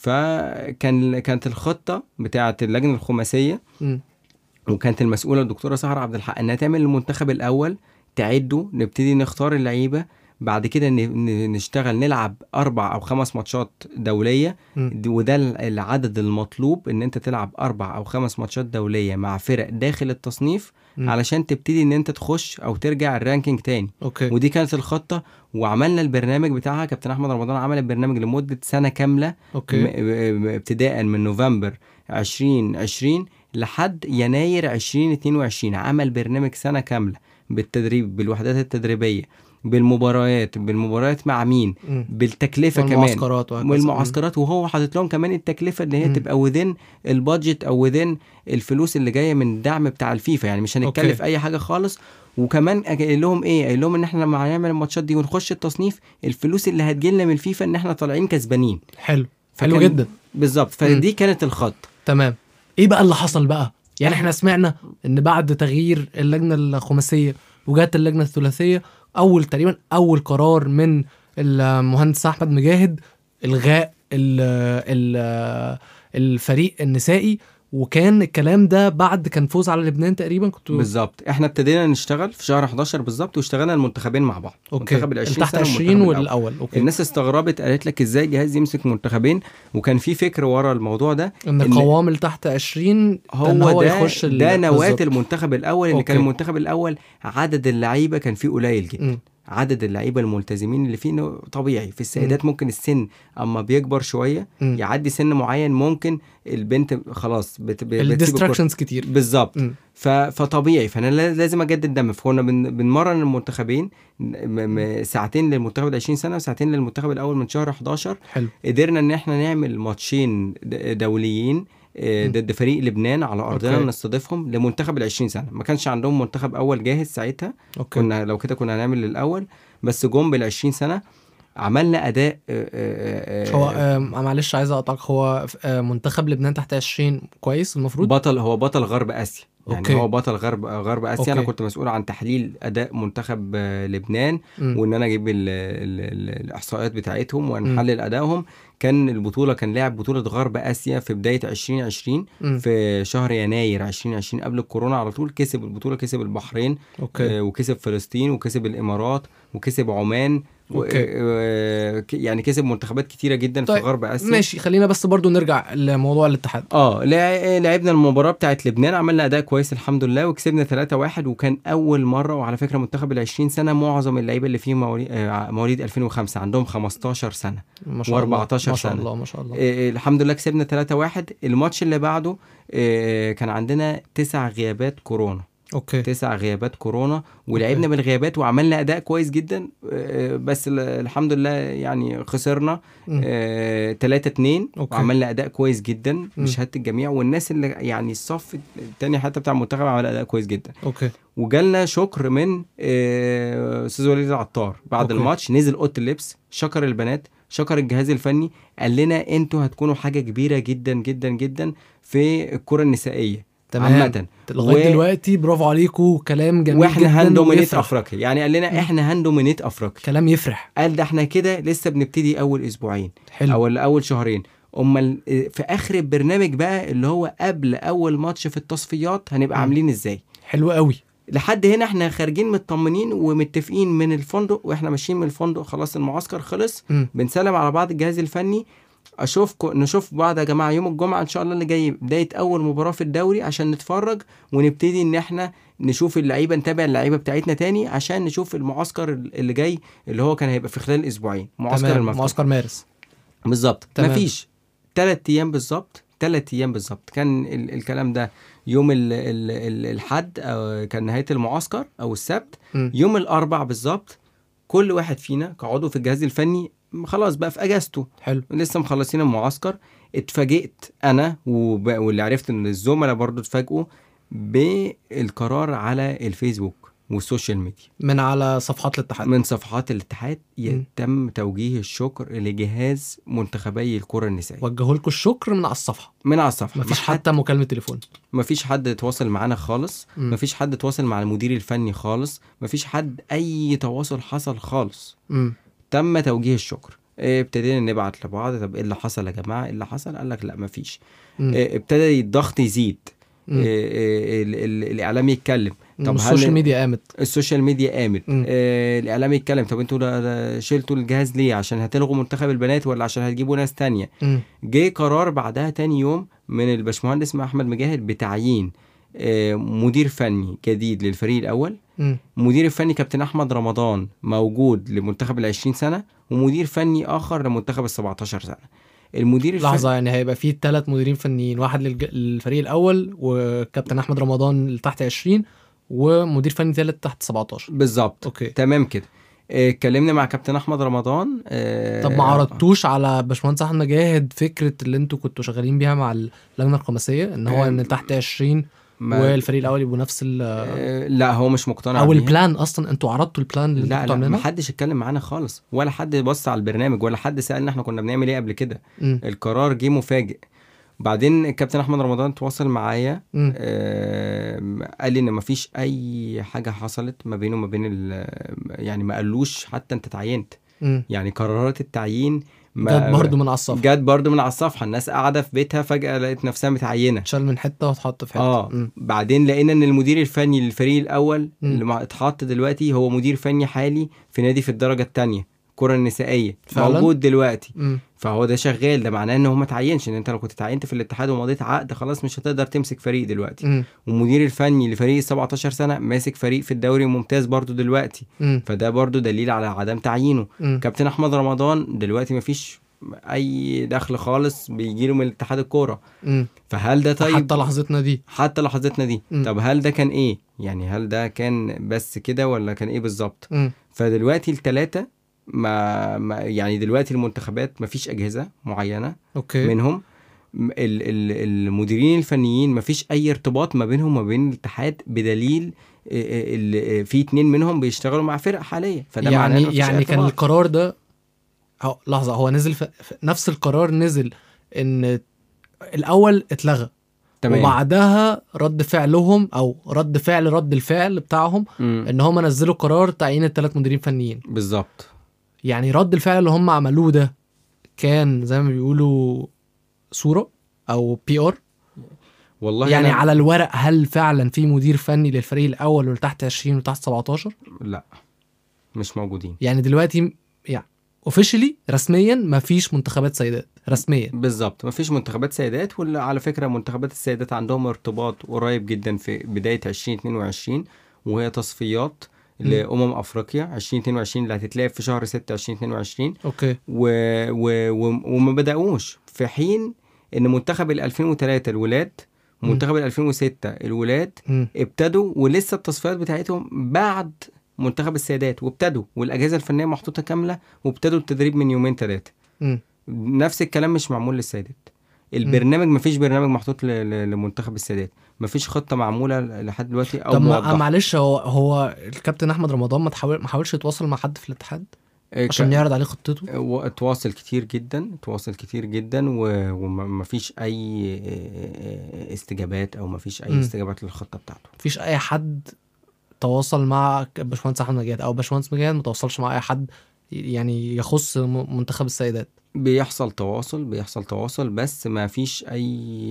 فكان كانت الخطه بتاعه اللجنه الخماسيه، مم. وكانت المسؤوله الدكتوره سهر عبد الحق انها تعمل المنتخب الاول، تعده، نبتدي نختار اللعيبه، بعد كده ن- ن- نشتغل نلعب اربع او خمس ماتشات دوليه. مم. د- وده ال- العدد المطلوب، ان انت تلعب اربع او خمس ماتشات دوليه مع فرق داخل التصنيف، مم. علشان تبتدي ان انت تخش او ترجع الرانكينج تاني. اوكي. ودي كانت الخطه، وعملنا البرنامج بتاعها. كابتن احمد رمضان عمل البرنامج لمده سنه كامله، م- اوكي. م- ابتداء من نوفمبر عشرين عشرين لحد يناير عشرين اتنين وعشرين. عمل برنامج سنة كاملة بالتدريب، بالوحدات التدريبية، بالمباريات بالمباريات مع مين، مم. بالتكلفه كمان والمعسكرات وهكذا. والمعسكرات، وهو حاطط لهم كمان التكلفه ان هي مم. تبقى وذين البادجت او وذين الفلوس اللي جايه من الدعم بتاع الفيفا، يعني مش هنتكلف أوكي. اي حاجه خالص. وكمان قايل لهم ايه، قايل لهم ان احنا لما هنعمل الماتشات دي ونخش التصنيف الفلوس اللي هتجيلنا من الفيفا ان احنا طالعين كسبانين. حلو حلو فكان- جدا. بالظبط. فدي كانت الخط. تمام. ايه بقى اللي حصل بقى؟ يعني احنا سمعنا ان بعد تغيير اللجنه الخماسيه وجات اللجنه الثلاثيه، اول تقريبا اول قرار من المهندس احمد مجاهد الغاء ال ال الفريق النسائي، وكان الكلام ده بعد كان فوز على لبنان تقريبا. كنت بالظبط. احنا ابتدينا نشتغل في شهر احداشر بالظبط، واشتغلنا المنتخبين مع بعض. اوكي. منتخب ال20 تحت سنة عشرين والمنتخب الأول. والاول. اوكي. الناس استغربت، قالت لك ازاي جهاز يمسك منتخبين، وكان في فكر ورا الموضوع ده ان القوام اللي تحت عشرين هو, إن هو ده يخش ال- ده نواة بالظبط. المنتخب الاول. ان أوكي. كان المنتخب الاول عدد اللعيبه كان فيه قليل جدا. م. عدد اللعيبه الملتزمين اللي فيه إنه طبيعي. في السيدات ممكن السن اما بيكبر شويه م. يعدي سن معين ممكن البنت خلاص بت... بت... بتسيب الكرة. الديستراكشنز كتير. بالظبط. م. ف... فطبيعي، فانا لا- لازم اجدد دم. فكنا بن... بنمرن المنتخبين م... م... ساعتين للمنتخب العشرين سنه وساعتين للمنتخب الاول من شهر احداشر. حلو. قدرنا ان احنا نعمل ماتشين د- دوليين آه، م. ضد فريق لبنان على ارضنا، أوكي. نستضيفهم لمنتخب العشرين سنه. ما كانش عندهم منتخب اول جاهز ساعتها. اوكي. كنا لو كده كنا هنعمل للاول، بس جم بالعشرين سنه عملنا اداء آه، آه، آه، هو آه معلش عايز اقطعك، هو آه منتخب لبنان تحت عشرين كويس المفروض. بطل هو بطل غرب اسيا. يعني أوكي. هو بطل غرب غرب اسيا. أوكي. انا كنت مسؤول عن تحليل اداء منتخب آه، لبنان، م. وان انا اجيب ال ال ال الاحصائيات بتاعتهم ونحلل ادائهم. كان البطوله كان لاعب بطوله غرب اسيا في بدايه عشرين عشرين م. في شهر يناير عشرين عشرين قبل الكورونا على طول. كسب البطوله، كسب البحرين اوكي. آه، وكسب فلسطين وكسب الامارات وكسب عمان و- أوكي. آه، ك- يعني كسب منتخبات كتيره جدا طيب، في غرب اسيا. ماشي. خلينا بس برضو نرجع لموضوع الاتحاد. اه لع- لعبنا المباراه بتاعت لبنان، عملنا اداء كويس الحمد لله وكسبنا ثلاثة واحد. وكان اول مره، وعلى فكره منتخب العشرين سنه معظم اللعيبه اللي فيه مواليد آه، مواليد ألفين وخمسة عندهم خمستاشر سنه ما شاء الله. وأربعتاشر ما شاء سنة. الله ما شاء الله. آه، الحمد لله كسبنا ثلاثة واحد. الماتش اللي بعده آه، كان عندنا تسع غيابات كورونا. اوكي. تسع غيابات كورونا ولعبنا بالغيابات وعملنا اداء كويس جدا. آه، بس ال- الحمد لله يعني خسرنا م. ثلاثة اتنين. أوكي. وعملنا اداء كويس جدا م. بشهاده الجميع، والناس اللي يعني الصف الثاني حتى بتاع المنتخب عمل اداء كويس جدا. اوكي. وجالنا شكر من آه، استاذ وليد العطار بعد أوكي. الماتش. نزل اوضه اللبس، شكر البنات، شكر الجهاز الفني، قال لنا انتوا هتكونوا حاجه كبيره جدا جدا جدا في الكره النسائيه تمام. عامه. لغايه و- دلوقتي برافو عليكم، كلام جميل واحنا جدا هندومينيت ويفرح. افريقيا. يعني قال لنا احنا هندومينيت افريقيا. كلام يفرح. قال ده احنا كده لسه بنبتدي اول اسبوعين حلو. او اول شهرين. امال في اخر البرنامج بقى اللي هو قبل اول ماتش في التصفيات هنبقى م. عاملين ازاي. حلو قوي. لحد هنا احنا خارجين مطمنين ومتفقين من الفندق، واحنا ماشيين من الفندق خلاص المعسكر خلص. م. بنسلم على بعض الجهاز الفني. اشوفكم نشوف بعض يا جماعه يوم الجمعه ان شاء الله اللي جاي، بدايه اول مباراه في الدوري عشان نتفرج ونبتدي ان احنا نشوف اللعيبه، نتابع اللعيبه بتاعتنا تاني عشان نشوف المعسكر اللي جاي اللي هو كان هيبقى في خلال اسبوعين. معسكر تمام. المفتوح معسكر مارس. بالظبط. تمام. مفيش ثلاث ايام بالظبط. ثلاث ايام بالظبط كان ال- الكلام ده يوم ال ال ال الحد أو كان نهايه المعسكر او السبت. م. يوم الاربع بالظبط كل واحد فينا كعضو في الجهاز الفني خلاص بقى في اجازته، حلو. لسه مخلصين المعسكر. اتفاجئت انا وب... واللي عرفت ان الزملاء برضو اتفاجئوا بالقرار على الفيسبوك والسوشيال ميديا من على صفحات الاتحاد. من صفحات الاتحاد يتم توجيه الشكر لجهاز منتخبي الكرة النسائية. وجهوا لكم الشكر من على الصفحه. من على الصفحة. مفيش ما حد- حتى مكالمه تليفون. مفيش حد تواصل معانا خالص. م. مفيش حد تواصل مع المدير الفني خالص. مفيش حد اي تواصل حصل خالص. م. تم توجيه الشكر. إيه، ابتدينا نبعت لبعض، طب ايه اللي حصل يا جماعه، ايه اللي حصل؟ قال لك لا مفيش. م. إيه، ابتدى الضغط يزيد. م. إيه، إيه، ال- ال- الاعلام يتكلم. طب السوشيال هل ميديا قامت. السوشيال ميديا قامت. م. إيه، الاعلام يتكلم. طب انتوا ده- ده شلتوا الجهاز ليه؟ عشان هتلغوا منتخب البنات ولا عشان هتجيبوا ناس تانية؟ م. جه قرار بعدها تاني يوم من الباشمهندس احمد مجاهد بتعيين إيه، مدير فني جديد للفريق الاول. م. مدير الفني كابتن احمد رمضان موجود لمنتخب العشرين سنة، ومدير فني اخر لمنتخب السبعتاشر سنة. المدير لحظه، يعني هيبقى فيه ثلاث مديرين فنيين، واحد للج... للفريق الاول وكابتن احمد رمضان اللي تحت عشرين، ومدير فني ثالث تحت سبعتاشر. بالظبط. اوكي. تمام كده. اتكلمنا مع كابتن احمد رمضان. آه، طب ما عرضتوش على باشمهندس احمد مجاهد فكره اللي انتوا كنتوا شغالين بيها مع اللجنه الخماسيه ان هو آه، ان تحت عشرين ما والفريق الاول يبقوا نفس ال آه، لا هو مش مقتنع او بيها. البلان اصلا انتوا عرضتوا البلان اللي انتوا لا كنتوا لا عاملينها؟ محدش اتكلم معانا خالص، ولا حد بص على البرنامج، ولا حد سألنا احنا كنا بنعمل ايه قبل كده. مم. القرار جه مفاجئ. بعدين الكابتن احمد رمضان تواصل معايا، مم. آه قال لي ان مفيش اي حاجه حصلت ما بينه وما بين ال- يعني ما قالوش حتى انت اتعينت. مم. يعني قرارات التعيين جت برضو من على الصفحه، جت برضو من على الصفحه. الناس قاعده في بيتها فجاه لقيت نفسها متعينه، اتشال من حته واتحط في حته. اه مم. بعدين لقينا ان المدير الفني للفريق الاول مم. اللي مع- اتحط دلوقتي هو مدير فني حالي في نادي في الدرجه الثانيه الكره النسائيه، فعلا؟ موجود دلوقتي. مم. فهو ده شغال، ده معناه ان هو ما تعينش. ان انت لو كنت اتعينت في الاتحاد ومضيت عقد خلاص مش هتقدر تمسك فريق دلوقتي. مم. والمدير الفني لفريق سبعتاشر سنه ماسك فريق في الدوري الممتاز برضو دلوقتي، مم. فده برضو دليل على عدم تعيينه. مم. كابتن احمد رمضان دلوقتي ما فيش اي دخل خالص بيجيله من الاتحاد الكوره. مم. فهل ده طيب؟ حتى لحظتنا دي حتى لحظتنا دي. مم. طب هل ده كان ايه؟ يعني هل ده كان بس كده ولا كان ايه بالظبط؟ مم. فدلوقتي الثلاثه ما, ما يعني دلوقتي المنتخبات ما فيش اجهزه معينه اوكي منهم. م- ال ال المديرين الفنيين ما فيش اي ارتباط ما بينهم وما بين الاتحاد، بدليل ال- ال- في اتنين منهم بيشتغلوا مع فرق حاليا. فده معناه إن يعني مفيش يعني كان ارتباط. القرار ده أو لحظه هو نزل في في- نفس القرار نزل ان الاول اتلغى تمام. وبعدها رد فعلهم او رد فعل رد الفعل بتاعهم مم. ان هم نزلوا قرار تعيين الثلاث مديرين فنيين. بالظبط. يعني رد الفعل اللي هم عملوه ده كان زي ما بيقولوا صورة او بي ار. والله يعني أنا... على الورق هل فعلا في مدير فني للفريق الاول واللي تحت عشرين وتحت سبعتاشر؟ لا مش موجودين. يعني دلوقتي يعني اوفيشلي رسميا ما فيش منتخبات سيدات رسميا. بالظبط مفيش منتخبات سيدات. وعلى فكرة منتخبات السيدات عندهم ارتباط قريب جدا في بداية عشرين اتنين وعشرين، وهي تصفيات مم. لأمم أفريقيا عشرين اتنين وعشرين اللي هتتلعب في شهر ستة عشرين اتنين وعشرين. اوكي. و... و... و... وما بدأوش، في حين إن منتخب ال ألفين وتلاتة الولاد ومنتخب ال ألفين وستة الولاد مم. ابتدوا، ولسه التصفيات بتاعتهم بعد منتخب السيدات، وابتدوا والأجهزة الفنية محطوطة كاملة، وابتدوا التدريب من يومين ثلاثة. مم. نفس الكلام مش معمول للسيدات. البرنامج مفيش برنامج محطوط ل- ل- لمنتخب السيدات، مفيش خطة معمولة لحد دلوقتي او طب ما- موضحة. معلش هو هو الكابتن احمد رمضان ما تحاول ما حاولش يتواصل مع حد في الاتحاد إيه عشان ك- يعرض عليه خطته؟ و- تواصل كتير جدا، تواصل كتير جدا و- ومفيش اي إيه، استجابات، او مفيش اي مم. استجابات للخطة بتاعته. مفيش اي حد تواصل مع باشمهندس احمد مجاهد او باشمهندس مجاهد ما تواصلش مع اي حد يعني يخص م- منتخب السيدات؟ بيحصل تواصل بيحصل تواصل بس ما فيش اي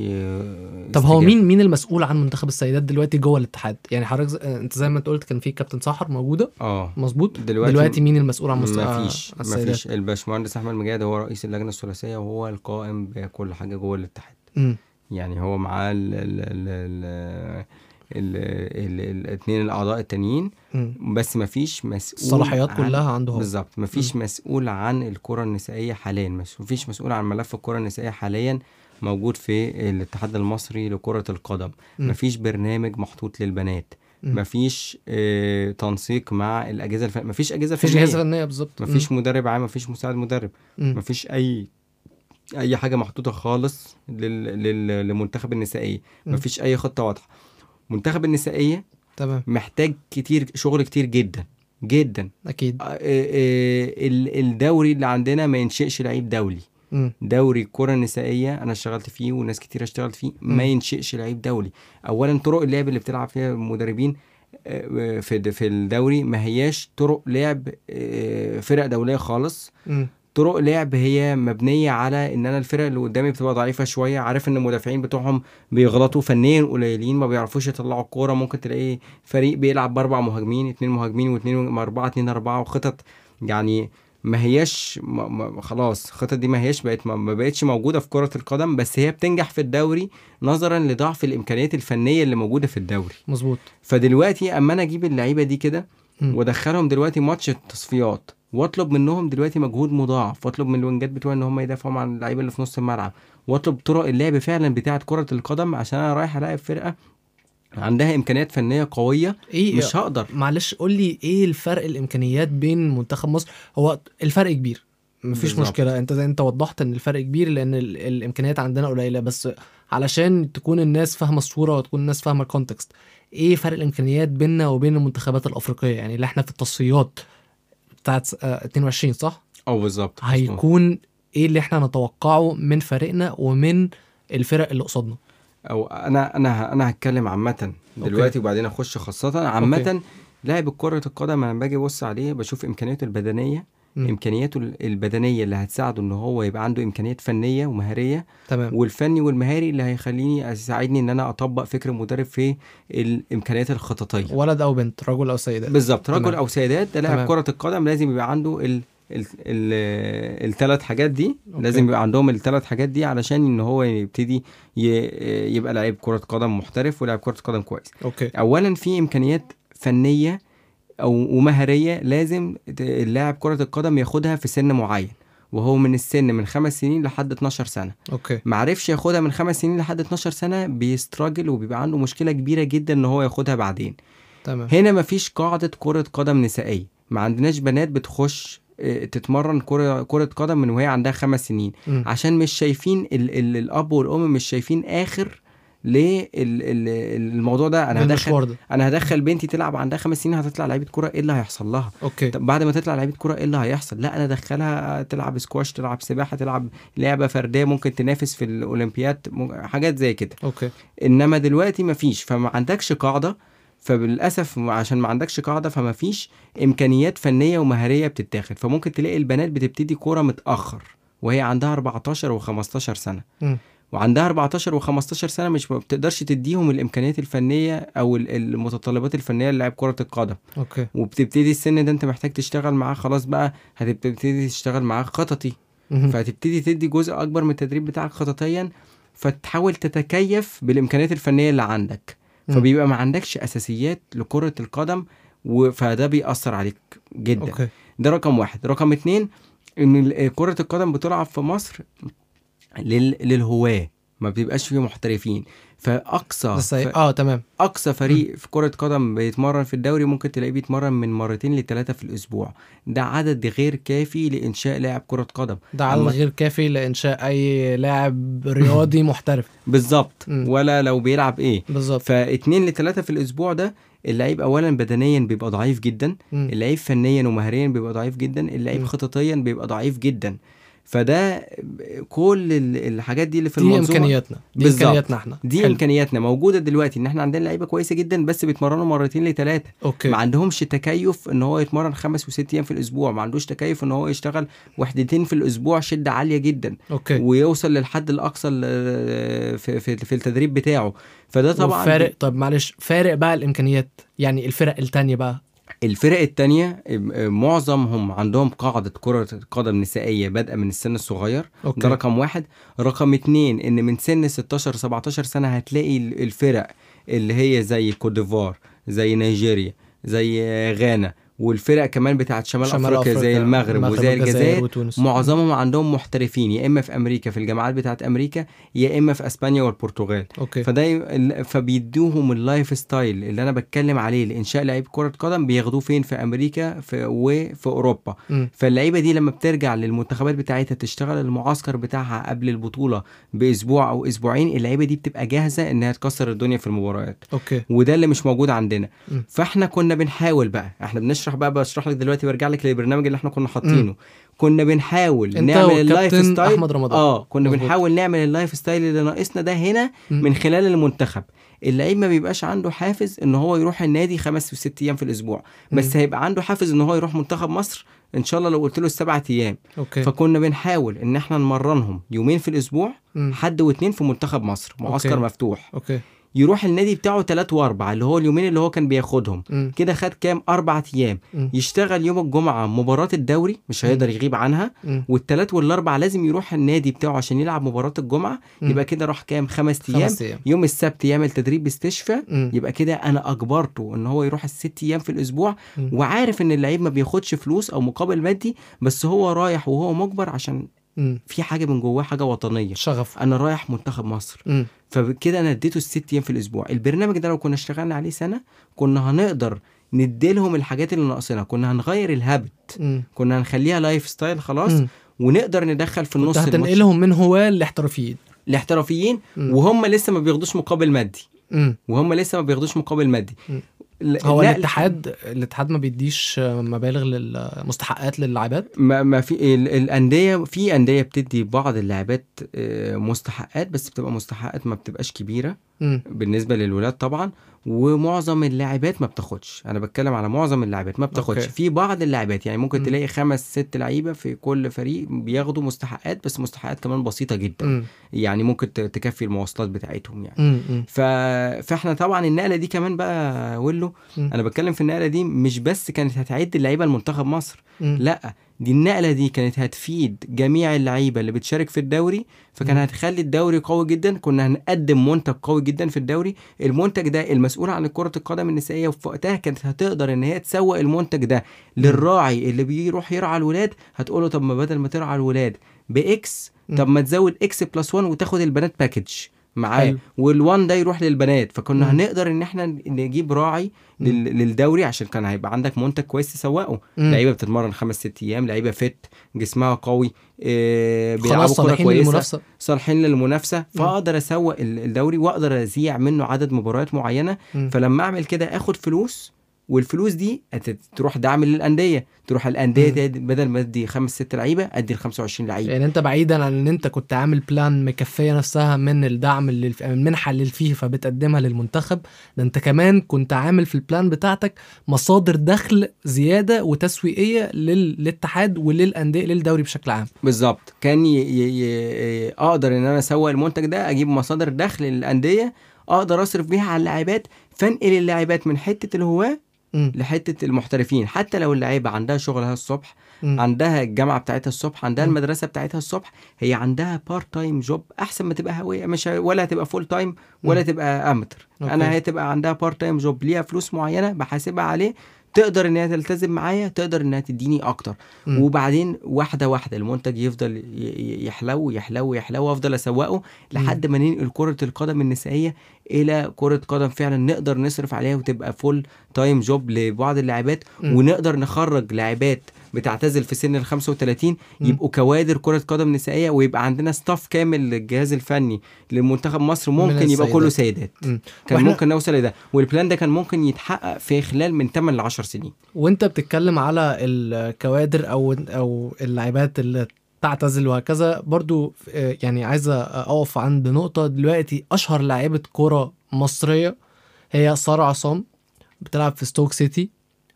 طب هو استجابة. مين مين المسؤول عن منتخب السيدات دلوقتي جوه الاتحاد؟ يعني حضرتك ز- انت زي ما انت قلت كان في كابتن سحر موجوده اه مظبوط. دلوقتي, دلوقتي مين المسؤول عن مست... ما فيش آه، ما السيدات؟ فيش الباشمهندس احمد مجاهد هو رئيس اللجنة الثلاثية، وهو القائم بكل حاجة جوه الاتحاد. مم. يعني هو معاه ال ال ال ال ال ال الاثنين الاعضاء التانيين، مم. بس مفيش مسؤول الصلاحيات عن- كلها عنده هو. بالظبط مفيش مسؤول عن الكرة النسائية حاليا، مس- مفيش مسؤول عن ملف الكرة النسائية حاليا موجود في الاتحاد المصري لكرة القدم. مم. مفيش برنامج محطوط للبنات، مم. مفيش آه تنسيق مع الاجهزه الفنيه، مفيش اجهزه مفيش فنيه، جهاز فنيه بالظبط. مفيش مدرب عام، مفيش مساعد مدرب، مم. مفيش اي اي حاجه محطوطه خالص لل... لل... لمنتخب النسائيه. مم. مفيش اي خطه واضحه. منتخب النسائيه تمام محتاج كتير شغل كتير جدا جدا. اكيد. آه، آه، ال- الدوري اللي عندنا ما ينشئش لعيب دولي. مم. دوري الكرة النسائية أنا اشتغلت فيه وناس كتير اشتغلت فيه، مم. ما ينشئش لعيب دولي. أولا طرق اللعب اللي بتلعب فيها المدربين آه، في في الدوري ما هياش طرق لعب آه، فرق دولية خالص. مم. طرق لعب هي مبنية على ان انا الفرق اللي قدامي بتبقى ضعيفة شوية، عارف ان المدافعين بتوعهم بيغلطوا فنيا قليلين، ما بيعرفوش يطلعوا الكورة. ممكن تلاقي فريق بيلعب باربع مهاجمين، اتنين مهاجمين واثنين اربعة اتنين اربعة، وخطط يعني ما هياش ما ما خلاص الخطط دي ما هياش بقت ما, ما بقتش موجودة في كرة القدم، بس هي بتنجح في الدوري نظرا لضعف الامكانيات الفنية اللي موجودة في الدوري. مظبوط. فدلوقتي اما انا اجيب اللعيبة دي كده مم. وادخلهم دلوقتي ماتش التصفيات، واطلب منهم دلوقتي مجهود مضاعف، واطلب من الوينجات بتوعي ان هم يدافعوا عن اللعيبه اللي في نص الملعب، واطلب طرق اللعب فعلا بتاعه كره القدم، عشان انا رايح الاعب فرقه عندها امكانيات فنيه قويه، ايه مش هقدر. معلش قول لي ايه الفرق الامكانيات بين منتخب مصر؟ هو الفرق كبير مفيش بالظبط. مشكله، انت انت وضحت ان الفرق كبير لان ال... الامكانيات عندنا قليله، بس علشان تكون الناس فاهمه الصوره وتكون الناس فاهمه الكونتكست، ايه فرق الامكانيات بيننا وبين المنتخبات الافريقيه؟ يعني اللي احنا في التصفيات بتاعت آه، اتنين وعشرين صح؟ او بالظبط هيكون ايه اللي احنا نتوقعه من فريقنا ومن الفرق اللي قصادنا؟ او انا انا انا هتكلم عامه دلوقتي أوكي. وبعدين اخش خاصه عامه. أوكي. لاعب كره القدم انا باجي ابص عليه بشوف امكانياته البدنيه، مم. امكانياته البدنيه اللي هتساعده ان هو يبقى عنده امكانيات فنيه ومهاريه، تمام. والفني والمهاري اللي هيخليني يساعدني ان انا اطبق فكر المدرب في الامكانيات الخططيه. ولد او بنت، رجل او سيدات. بالظبط، رجل تمام. او سيدات، ده لاعب تمام. كره القدم لازم يبقى عنده ال ال ال الثلاث حاجات دي. أوكي. لازم يبقى عندهم الثلاث حاجات دي علشان ان هو يبتدي ي- يبقى لاعب كره قدم محترف ولاعب كره قدم كويس. اوكي. اولا في امكانيات فنيه او ومهاريه لازم اللاعب كره القدم ياخدها في سن معين، وهو من السن من خمس سنين لحد اتناشر سنه. اوكي. معرفش ياخدها من خمس سنين لحد اتناشر سنه بيستراجل وبيبقى عنده مشكله كبيره جدا ان هو ياخدها بعدين. تمام. هنا مفيش قاعده كره قدم نسائيه، ما عندناش بنات بتخش اه، تتمرن كره كره قدم من وهي عندها خمس سنين، مم. عشان مش شايفين ال ال الاب والام مش شايفين اخر ليه الموضوع ده. انا بالمشوار هدخل ده. انا هدخل بنتي تلعب عندها خمس سنين هتطلع لعيبه كوره، ايه اللي هيحصل لها؟ اوكي. طب بعد ما تطلع لعيبه كوره ايه اللي هيحصل؟ لا انا ادخلها تلعب سكواش، تلعب سباحه، تلعب لعبه فرديه ممكن تنافس في الاولمبياد، حاجات زي كده. اوكي. انما دلوقتي مفيش، فما عندكش قاعده، فبالاسف عشان ما عندكش قاعده فما فيش امكانيات فنيه ومهاريه بتتاخد، فممكن تلاقي البنات بتبتدي كوره متاخر وهي عندها اربعتاشر وخمستاشر سنه. مم. وعندها اربعتاشر وخمستاشر سنه مش بتقدرش تديهم الامكانيات الفنيه او المتطلبات الفنيه للاعب كره القدم. اوكي. وبتبتدي السن ده انت محتاج تشتغل معاه، خلاص بقى هتبتدي تشتغل معاه خططي، مهم. فهتبتدي تدي جزء اكبر من التدريب بتاعك خططيا، فتحاول تتكيف بالامكانيات الفنيه اللي عندك. مم. فبيبقى ما عندكش اساسيات لكره القدم، فده بيأثر عليك جدا. اوكي. ده رقم واحد. رقم اتنين ان كره القدم بتلعب في مصر لل... للهواة، ما بيبقاش فيه محترفين. فاقصى بس ف... ف... اه تمام. اقصى فريق م. في كرة قدم بيتمرن في الدوري ممكن تلاقيه بيتمرن من مرتين لثلاثة في الاسبوع. ده عدد غير كافي لانشاء لاعب كرة قدم، ده عدد غير كافي لانشاء اي لاعب رياضي محترف. بالظبط. ولا لو بيلعب ايه بالظبط. فاتنين لثلاثة في الاسبوع ده اللعيب اولا بدنيا بيبقى ضعيف جدا، م. اللعيب فنيا ومهريا بيبقى ضعيف جدا، اللعيب خططيا بيبقى ضعيف جدا. فده كل الحاجات دي اللي في دي المنظومه امكانياتنا دي امكانياتنا احنا دي حلو. امكانياتنا موجوده دلوقتي ان احنا عندنا لعيبه كويسه جدا بس بيتمرنوا مرتين لثلاثه. ما عندهمش تكيف ان هو يتمرن خمس وست ايام في الاسبوع، ما عندوش تكيف ان هو يشتغل وحدتين في الاسبوع شده عاليه جدا. أوكي. ويوصل للحد الاقصى في في, في التدريب بتاعه. فده طبعا فارق. طب معلش فارق بقى الامكانيات، يعني الفرق التانية بقى الفرق التانية معظمهم عندهم قاعدة كرة قدم نسائية بادئة من السن الصغير. أوكي. ده رقم واحد. رقم اتنين ان من سن ستاشر سبعتاشر سنة هتلاقي الفرق اللي هي زي كوت ديفوار، زي نيجيريا، زي غانا، والفرق كمان بتاعت شمال, شمال أفريقيا, أفريقيا زي المغرب, المغرب وزي الجزائر، معظمهم عندهم محترفين يا إما في أمريكا في الجامعات بتاعت أمريكا يا إما في أسبانيا والبرتغال. أوكي. فده فبيدوهم اللايف ستايل اللي أنا بتكلم عليه لإنشاء لعيب كرة قدم بياخدوه فين؟ في أمريكا في وفي أوروبا. م. فاللعيبة دي لما بترجع للمنتخبات بتاعتها تشتغل المعسكر بتاعها قبل البطولة بأسبوع أو أسبوعين، اللعيبة دي بتبقى جاهزة إنها تكسر الدنيا في المباريات. أوكي. وده اللي مش موجود عندنا. م. فإحنا كنا بنحاول بقى، إحنا بنش بقى بشرح لك دلوقتي برجع لك للبرنامج اللي احنا كنا حاطينه. كنا بنحاول نعمل اللايف ستايل احمد رمضان. اه كنا مزبوط. بنحاول نعمل اللايف ستايل اللي ناقصنا ده هنا م. من خلال المنتخب. اللعيب ما بيبقاش عنده حافز ان هو يروح النادي خمس وست ايام في الاسبوع، بس م. هيبقى عنده حافز ان هو يروح منتخب مصر ان شاء الله لو قلت له السبعة ايام. أوكي. فكنا بنحاول ان احنا نمرنهم يومين في الاسبوع، م. حد واثنين في منتخب مصر معسكر أوكي. مفتوح. أوكي. يروح النادي بتاعه تلات واربع اللي هو اليومين اللي هو كان بياخدهم كده. خد كام؟ اربع ايام. م. يشتغل يوم الجمعة مباراة الدوري مش هيقدر يغيب عنها، م. والتلات والاربع لازم يروح النادي بتاعه عشان يلعب مباراة الجمعة. م. يبقى كده راح كام؟ خمس ايام. أيام. يوم السبت يعمل تدريب استشفاء. يبقى كده انا اجبرته ان هو يروح الست ايام في الاسبوع. م. وعارف ان اللعيب ما بياخدش فلوس او مقابل مادي، بس هو رايح وهو مجبر عشان مم. في حاجه من جواه، حاجه وطنيه، شغف. انا رايح منتخب مصر. مم. فبكده انا اديته الست ايام في الاسبوع. البرنامج ده لو كنا اشتغلنا عليه سنه كنا هنقدر نديلهم الحاجات اللي ناقصنا، كنا هنغير الهابت، مم. كنا هنخليها لايف ستايل خلاص. مم. ونقدر ندخل في النص كنت الماتش هتنقلهم من هواه لاحترافيين. الاحترافيين، مم. وهم لسه ما بياخدوش مقابل مادي. مم. وهم لسه ما بياخدوش مقابل مادي. مم. ل- هو لا- الاتحاد الاتحاد ما بيديش مبالغ للمستحقات للاعبات. ما ما في ال- الانديه، في انديه بتدي بعض اللاعبات آه، مستحقات، بس بتبقى مستحقات ما بتبقاش كبيره مم. بالنسبه للولاد طبعا. ومعظم اللاعبات ما بتاخدش، انا بتكلم على معظم اللاعبات ما بتاخدش. أوكي. في بعض اللاعبات يعني ممكن مم. تلاقي خمس ست لعيبه في كل فريق بياخدوا مستحقات، بس مستحقات كمان بسيطه جدا. مم. يعني ممكن ت- تكفي المواصلات بتاعتهم يعني. مم. مم. ف... فاحنا طبعا النقله دي كمان بقى ولو، مم. انا بتكلم في النقله دي مش بس كانت هتعد اللعيبه المنتخب مصر، مم. لا دي النقله دي كانت هتفيد جميع اللعيبه اللي بتشارك في الدوري. فكان مم. هتخلي الدوري قوي جدا، كنا هنقدم منتج قوي جدا في الدوري. المنتج ده المسؤول عن كره القدم النسائيه، وفي وقتها كانت هتقدر ان هي تسوق المنتج ده للراعي اللي بيروح يرعى الولاد. هتقوله طب ما بدل ما ترعى الولاد باكس، طب ما تزود اكس بلس واحد وتاخد البنات باكج معاه، حلو. والوان ده يروح للبنات. فكنا مم. هنقدر ان احنا نجيب راعي مم. لل- للدوري، عشان كان هيبقى عندك منتج كويس تسوقه. مم. لعيبه بتتمرن خمس ست ايام، لعيبه فت جسمها قوي، آه بيلعبوا خلاص كوره صالحين كويسه، للمنافسه. صالحين للمنافسه. فاقدر اسوق ال- الدوري، واقدر ازيع منه عدد مباريات معينه. مم. فلما اعمل كده اخد فلوس، والفلوس دي هت- تروح دعم للانديه، تروح الانديه مم. دي بدل ما ادي خمس ست لعيبه ادي ال خمسة وعشرين لعيبه. يعني انت بعيدا عن ان انت كنت عامل بلان مكفيه نفسها من الدعم اللي من المنحه اللي الفيفا بتقدمها للمنتخب، ده انت كمان كنت عامل في البلان بتاعتك مصادر دخل زياده وتسويقيه لل... للاتحاد وللانديه للدوري بشكل عام. بالظبط. كان ي... ي... ي... اقدر ان انا اسوق المنتج ده، اجيب مصادر دخل للانديه اقدر اصرف بيها على اللاعبات، فانقل اللاعبات من حته الهواه مم. لحته المحترفين. حتى لو اللعيبه عندها شغلها الصبح، مم. عندها الجامعه بتاعتها الصبح، عندها مم. المدرسه بتاعتها الصبح، هي عندها بارت تايم جوب احسن ما تبقى هويه، مش ه- ولا هتبقى فول تايم ولا مم. تبقى امتر. أوكي. انا هتبقى عندها بارت تايم جوب ليها فلوس معينه بحاسبها عليه، تقدر ان هي تلتزم معايا، تقدر انها تديني اكتر. مم. وبعدين واحده واحده المنتج يفضل ي- ي- يحلو يحلو يحلو، وافضل اسوقه لحد ما ننقل كره القدم النسائيه الى كره قدم فعلا نقدر نصرف عليها وتبقى فول تايم جوب لبعض اللاعبات. مم. ونقدر نخرج لاعبات بتعتزل في سن ال خمسة وثلاثين مم. يبقوا كوادر كرة قدم نسائية، ويبقى عندنا ستاف كامل للجهاز الفني لمنتخب مصر ممكن يبقى كله سيدات. مم. كان وإحنا- ممكن نوصل لده، والبلان ده كان ممكن يتحقق في خلال من ثمانية ل عشر سنين. وانت بتتكلم على الكوادر او او اللاعبات اللي تعتزل وهكذا برضو، آه، يعني عايز اقف عند نقطة دلوقتي. اشهر لاعبة كرة مصرية هي سارة عصام، بتلعب في ستوك سيتي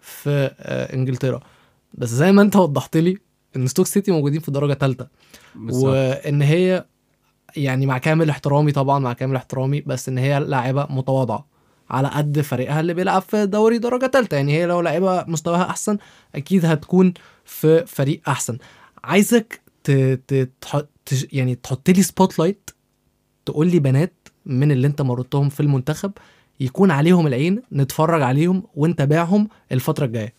في آه، انجلترا. بس زي ما انت وضحت لي ان ستوك سيتي موجودين في درجة ثالثة، وان هي يعني مع كامل احترامي طبعا مع كامل احترامي بس ان هي لاعبة متواضعة على قد فريقها اللي بيلعب في دوري درجة تالتة. يعني هي لو لاعبة مستواها احسن اكيد هتكون في فريق احسن. عايزك ت... ت... تحط يعني تحط لي سبوت لايت، تقول لي بنات من اللي انت مرتهم في المنتخب يكون عليهم العين، نتفرج عليهم ونتابعهم الفترة الجاية.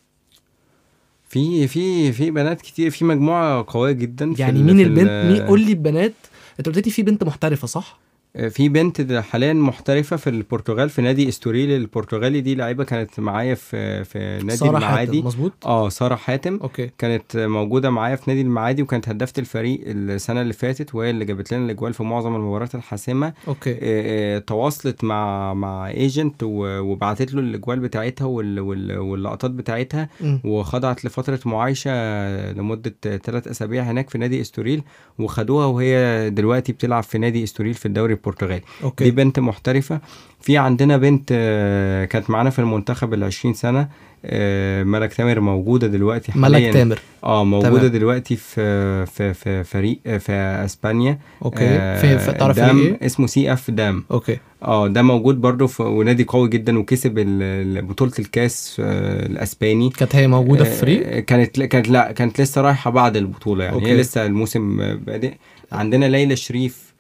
في في في بنات كتير، في مجموعة قوية جدا. يعني مين البنت؟ مين؟ قول لي البنات. انت قلت لي في بنت محترفة صح؟ في بنت حاليا محترفة في البرتغال في نادي استوريل البرتغالي. دي لعيبة كانت معايا في في نادي سارة المعادي. حاتم مظبوط. اه سارة حاتم. اوكي. كانت موجودة معايا في نادي المعادي، وكانت هدافة الفريق السنة اللي فاتت، وهي اللي جابت لنا الاجوال في معظم المباريات الحاسمة. اوكي. آه، آه، تواصلت مع مع ايجنت وبعتت له الاجوال بتاعتها وال- وال- واللقطات بتاعتها، م. وخضعت لفترة معايشة لمدة ثلاث اسابيع هناك في نادي استوريل، وخدوها وهي دلوقتي بتلعب في نادي استوريل في الدوري البرتغالي. اوكي. دي بنت محترفة. في عندنا بنت آه، كانت معانا في المنتخب العشرين سنة، آه، ملك تامر، موجودة دلوقتي حاليا. ملك تامر اه موجودة تمام. دلوقتي في في في فريق في اسبانيا. اوكي. آه، في في- تعرف فريق دام ايه؟ اسمه سي اف دام. اوكي. اه ده موجود برضو في ونادي قوي جدا، وكسب ال- ال- بطولة الكاس آه، الاسباني. كانت هي موجودة في فريق؟ آه، كانت كانت لا كانت لسه رايحة بعد البطولة يعني. أوكي. هي لسه الموسم آه، بادئ. عندنا ليلى شريف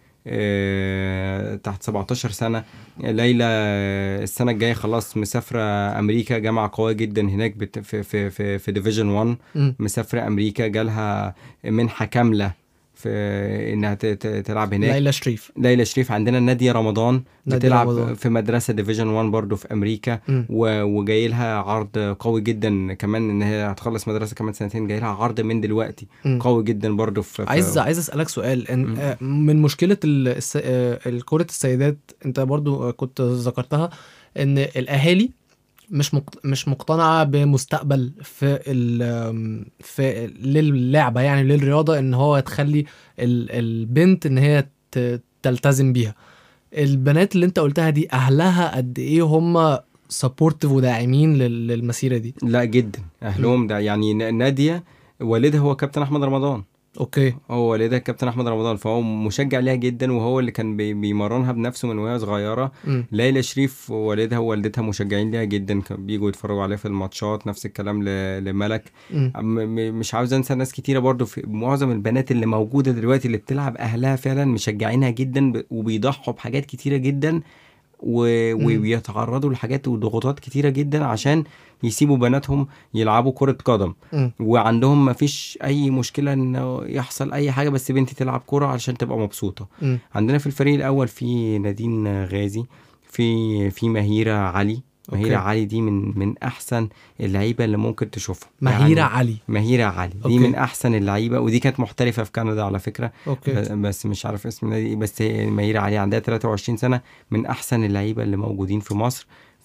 آه، تحت سبعتاشر سنة. ليلى آه، السنة الجاية خلاص مسافرة أمريكا، جامعة قوية جدا هناك بت في في في, في ديفيجن واحد. م. مسافرة أمريكا، جالها منحة كاملة في انها ت- ت- تلعب هناك. ليلى شريف ليلى شريف. عندنا نادية رمضان نادية بتلعب رمضان. في مدرسة ديفيجن واحد برضو في امريكا، مم. و- وجاي لها عرض قوي جدا كمان، ان هي هتخلص مدرسة كمان سنتين، جاي لها عرض من دلوقتي مم. قوي جدا برضو في, في عايز عايز اسالك سؤال إن مم. آه، من مشكله ال- الس- آه، الكره السيدات، انت برضو آه، كنت ذكرتها ان الاهالي مش مقت... مش مقتنعه بمستقبل في ال... آم، في للعبه، يعني للرياضه، ان هو تخلي ال... البنت ان هي ت... تلتزم بيها. البنات اللي انت قلتها دي اهلها قد ايه هم سبورتيف وداعمين لل... للمسيره دي؟ لا جدا اهلهم ده، يعني ن- نادية والدها هو كابتن احمد رمضان. اوكي. هو والدها كابتن احمد رمضان، فهو مشجع ليها جدا، وهو اللي كان بي- بيمرنها بنفسه من وهي صغيره. مم. ليلى شريف والدها ووالدتها مشجعين ليها جدا، كانوا بيجوا يتفرجوا عليها في الماتشات. نفس الكلام ل- لملك. مم. م- م- مش عاوز انسى ناس كتيره برضو، في معظم البنات اللي موجوده دلوقتي اللي بتلعب اهلها فعلا مشجعينها جدا، ب- وبيضحوا بحاجات كتيره جدا، و- مم. وبيتعرضوا لحاجات وضغوطات كتيره جدا عشان يسيبوا بناتهم يلعبوا كرة قدم. مم. وعندهم مفيش اي مشكلة انه يحصل اي حاجة، بس بنتي تلعب كرة علشان تبقى مبسوطة. مم. عندنا في الفريق الاول في نادين غازي، في في مهيرة علي. مهيرة أوكي. علي دي من من احسن اللعيبة اللي ممكن تشوفها. مهيرة يعني علي. مهيرة علي دي أوكي. من احسن اللعيبة، ودي كانت محترفة في كندا على فكرة. اوكي. ب- بس مش عارف اسم النادي ايه، بس هي مهيرة علي عندها ثلاثة وعشرين سنة، من احسن اللعيبة اللي موجودين في مصر.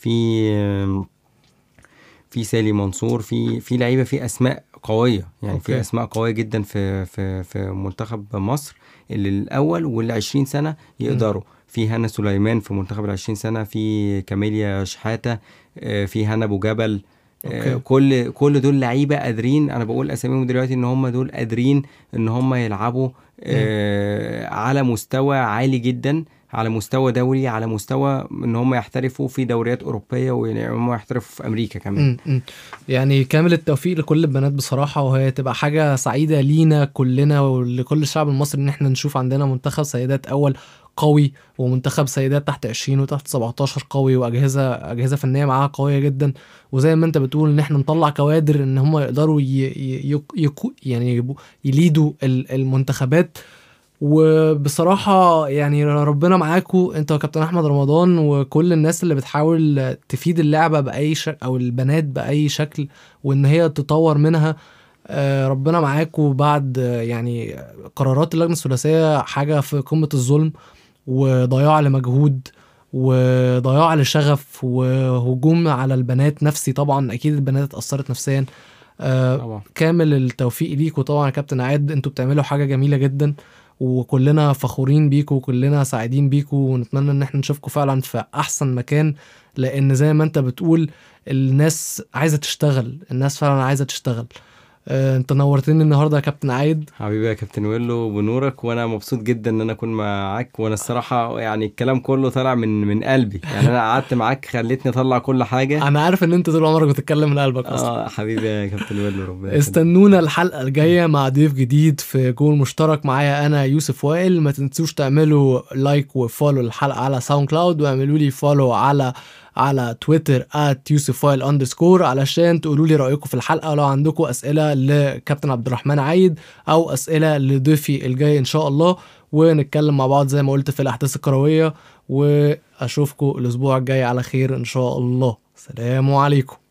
في في سالي منصور، في في لعيبه، في اسماء قويه، يعني أوكي. في اسماء قويه جدا في في في منتخب مصر اللي الاول والعشرين سنه يقدروا. في هنا سليمان في منتخب العشرين سنه، في كاميليا شحاته، آه، في هنا ابو جبل. آه، أوكي. كل كل دول لعيبه قادرين، انا بقول اساميهم دلوقتي، ان هم دول قادرين ان هم يلعبوا آه، على مستوى عالي جدا، على مستوى دولي، على مستوى ان هم يحترفوا في دوريات اوروبيه، وان هم يحترفوا في امريكا كمان. مم. مم. يعني كامل التوفيق لكل البنات بصراحة، وهي تبقى حاجة سعيدة لينا كلنا ولكل الشعب المصري ان احنا نشوف عندنا منتخب سيدات اول قوي، ومنتخب سيدات تحت عشرين وتحت سبعتاشر قوي، واجهزة اجهزة فنية معاها قوية جدا. وزي ما انت بتقول ان احنا نطلع كوادر ان هم يقدروا ي... ي... يكو... يعني يبقوا- يليدوا ال- المنتخبات. وبصراحة يعني ربنا معاكو انت وكابتن احمد رمضان وكل الناس اللي بتحاول تفيد اللعبة بأي شكل، او البنات بأي شكل، وان هي تطور منها. آه، ربنا معاكو بعد آه، يعني قرارات اللجنة الثلاثية حاجة في قمة الظلم، وضياع لمجهود، وضياع لشغف، وهجوم على البنات نفسي. طبعا اكيد البنات اتأثرت نفسيا. آه، طبعا. كامل التوفيق ليكوا طبعا يا كابتن عاد، انتوا بتعملوا حاجة جميلة جدا، وكلنا فخورين بيكوا وكلنا سعيدين بيكوا، ونتمنى ان احنا نشوفكوا فعلا في احسن مكان. لان زي ما انت بتقول الناس عايزة تشتغل، الناس فعلا عايزة تشتغل. آه، انت نورتني النهارده يا كابتن عايد. حبيبي يا كابتن ويلو، بنورك، وانا مبسوط جدا ان انا اكون معاك. وانا الصراحه يعني الكلام كله طالع من من قلبي، يعني انا قعدت معاك خليتني اطلع كل حاجه. انا عارف ان انت طول عمرك بتتكلم من قلبك اصلا. اه حبيبي يا كابتن ويلو، ربنا يخليك. استنونا الحلقة الجاية مع ضيف جديد في جول مشترك معايا أنا يوسف وائل. ما تنسوش تعملوا لايك وفولو الحلقة على ساوند كلاود، واعملوا لي فولو على على تويتر ات يوسف وائل اندرسكور علشان تقولوا لي رأيكم في الحلقة. ولو عندكم أسئلة لكابتن عبد الرحمن عايد أو أسئلة لضيفي الجاي إن شاء الله، ونتكلم مع بعض زي ما قلت في الأحداث الكروية. وأشوفكم الأسبوع الجاي على خير إن شاء الله. سلام عليكم.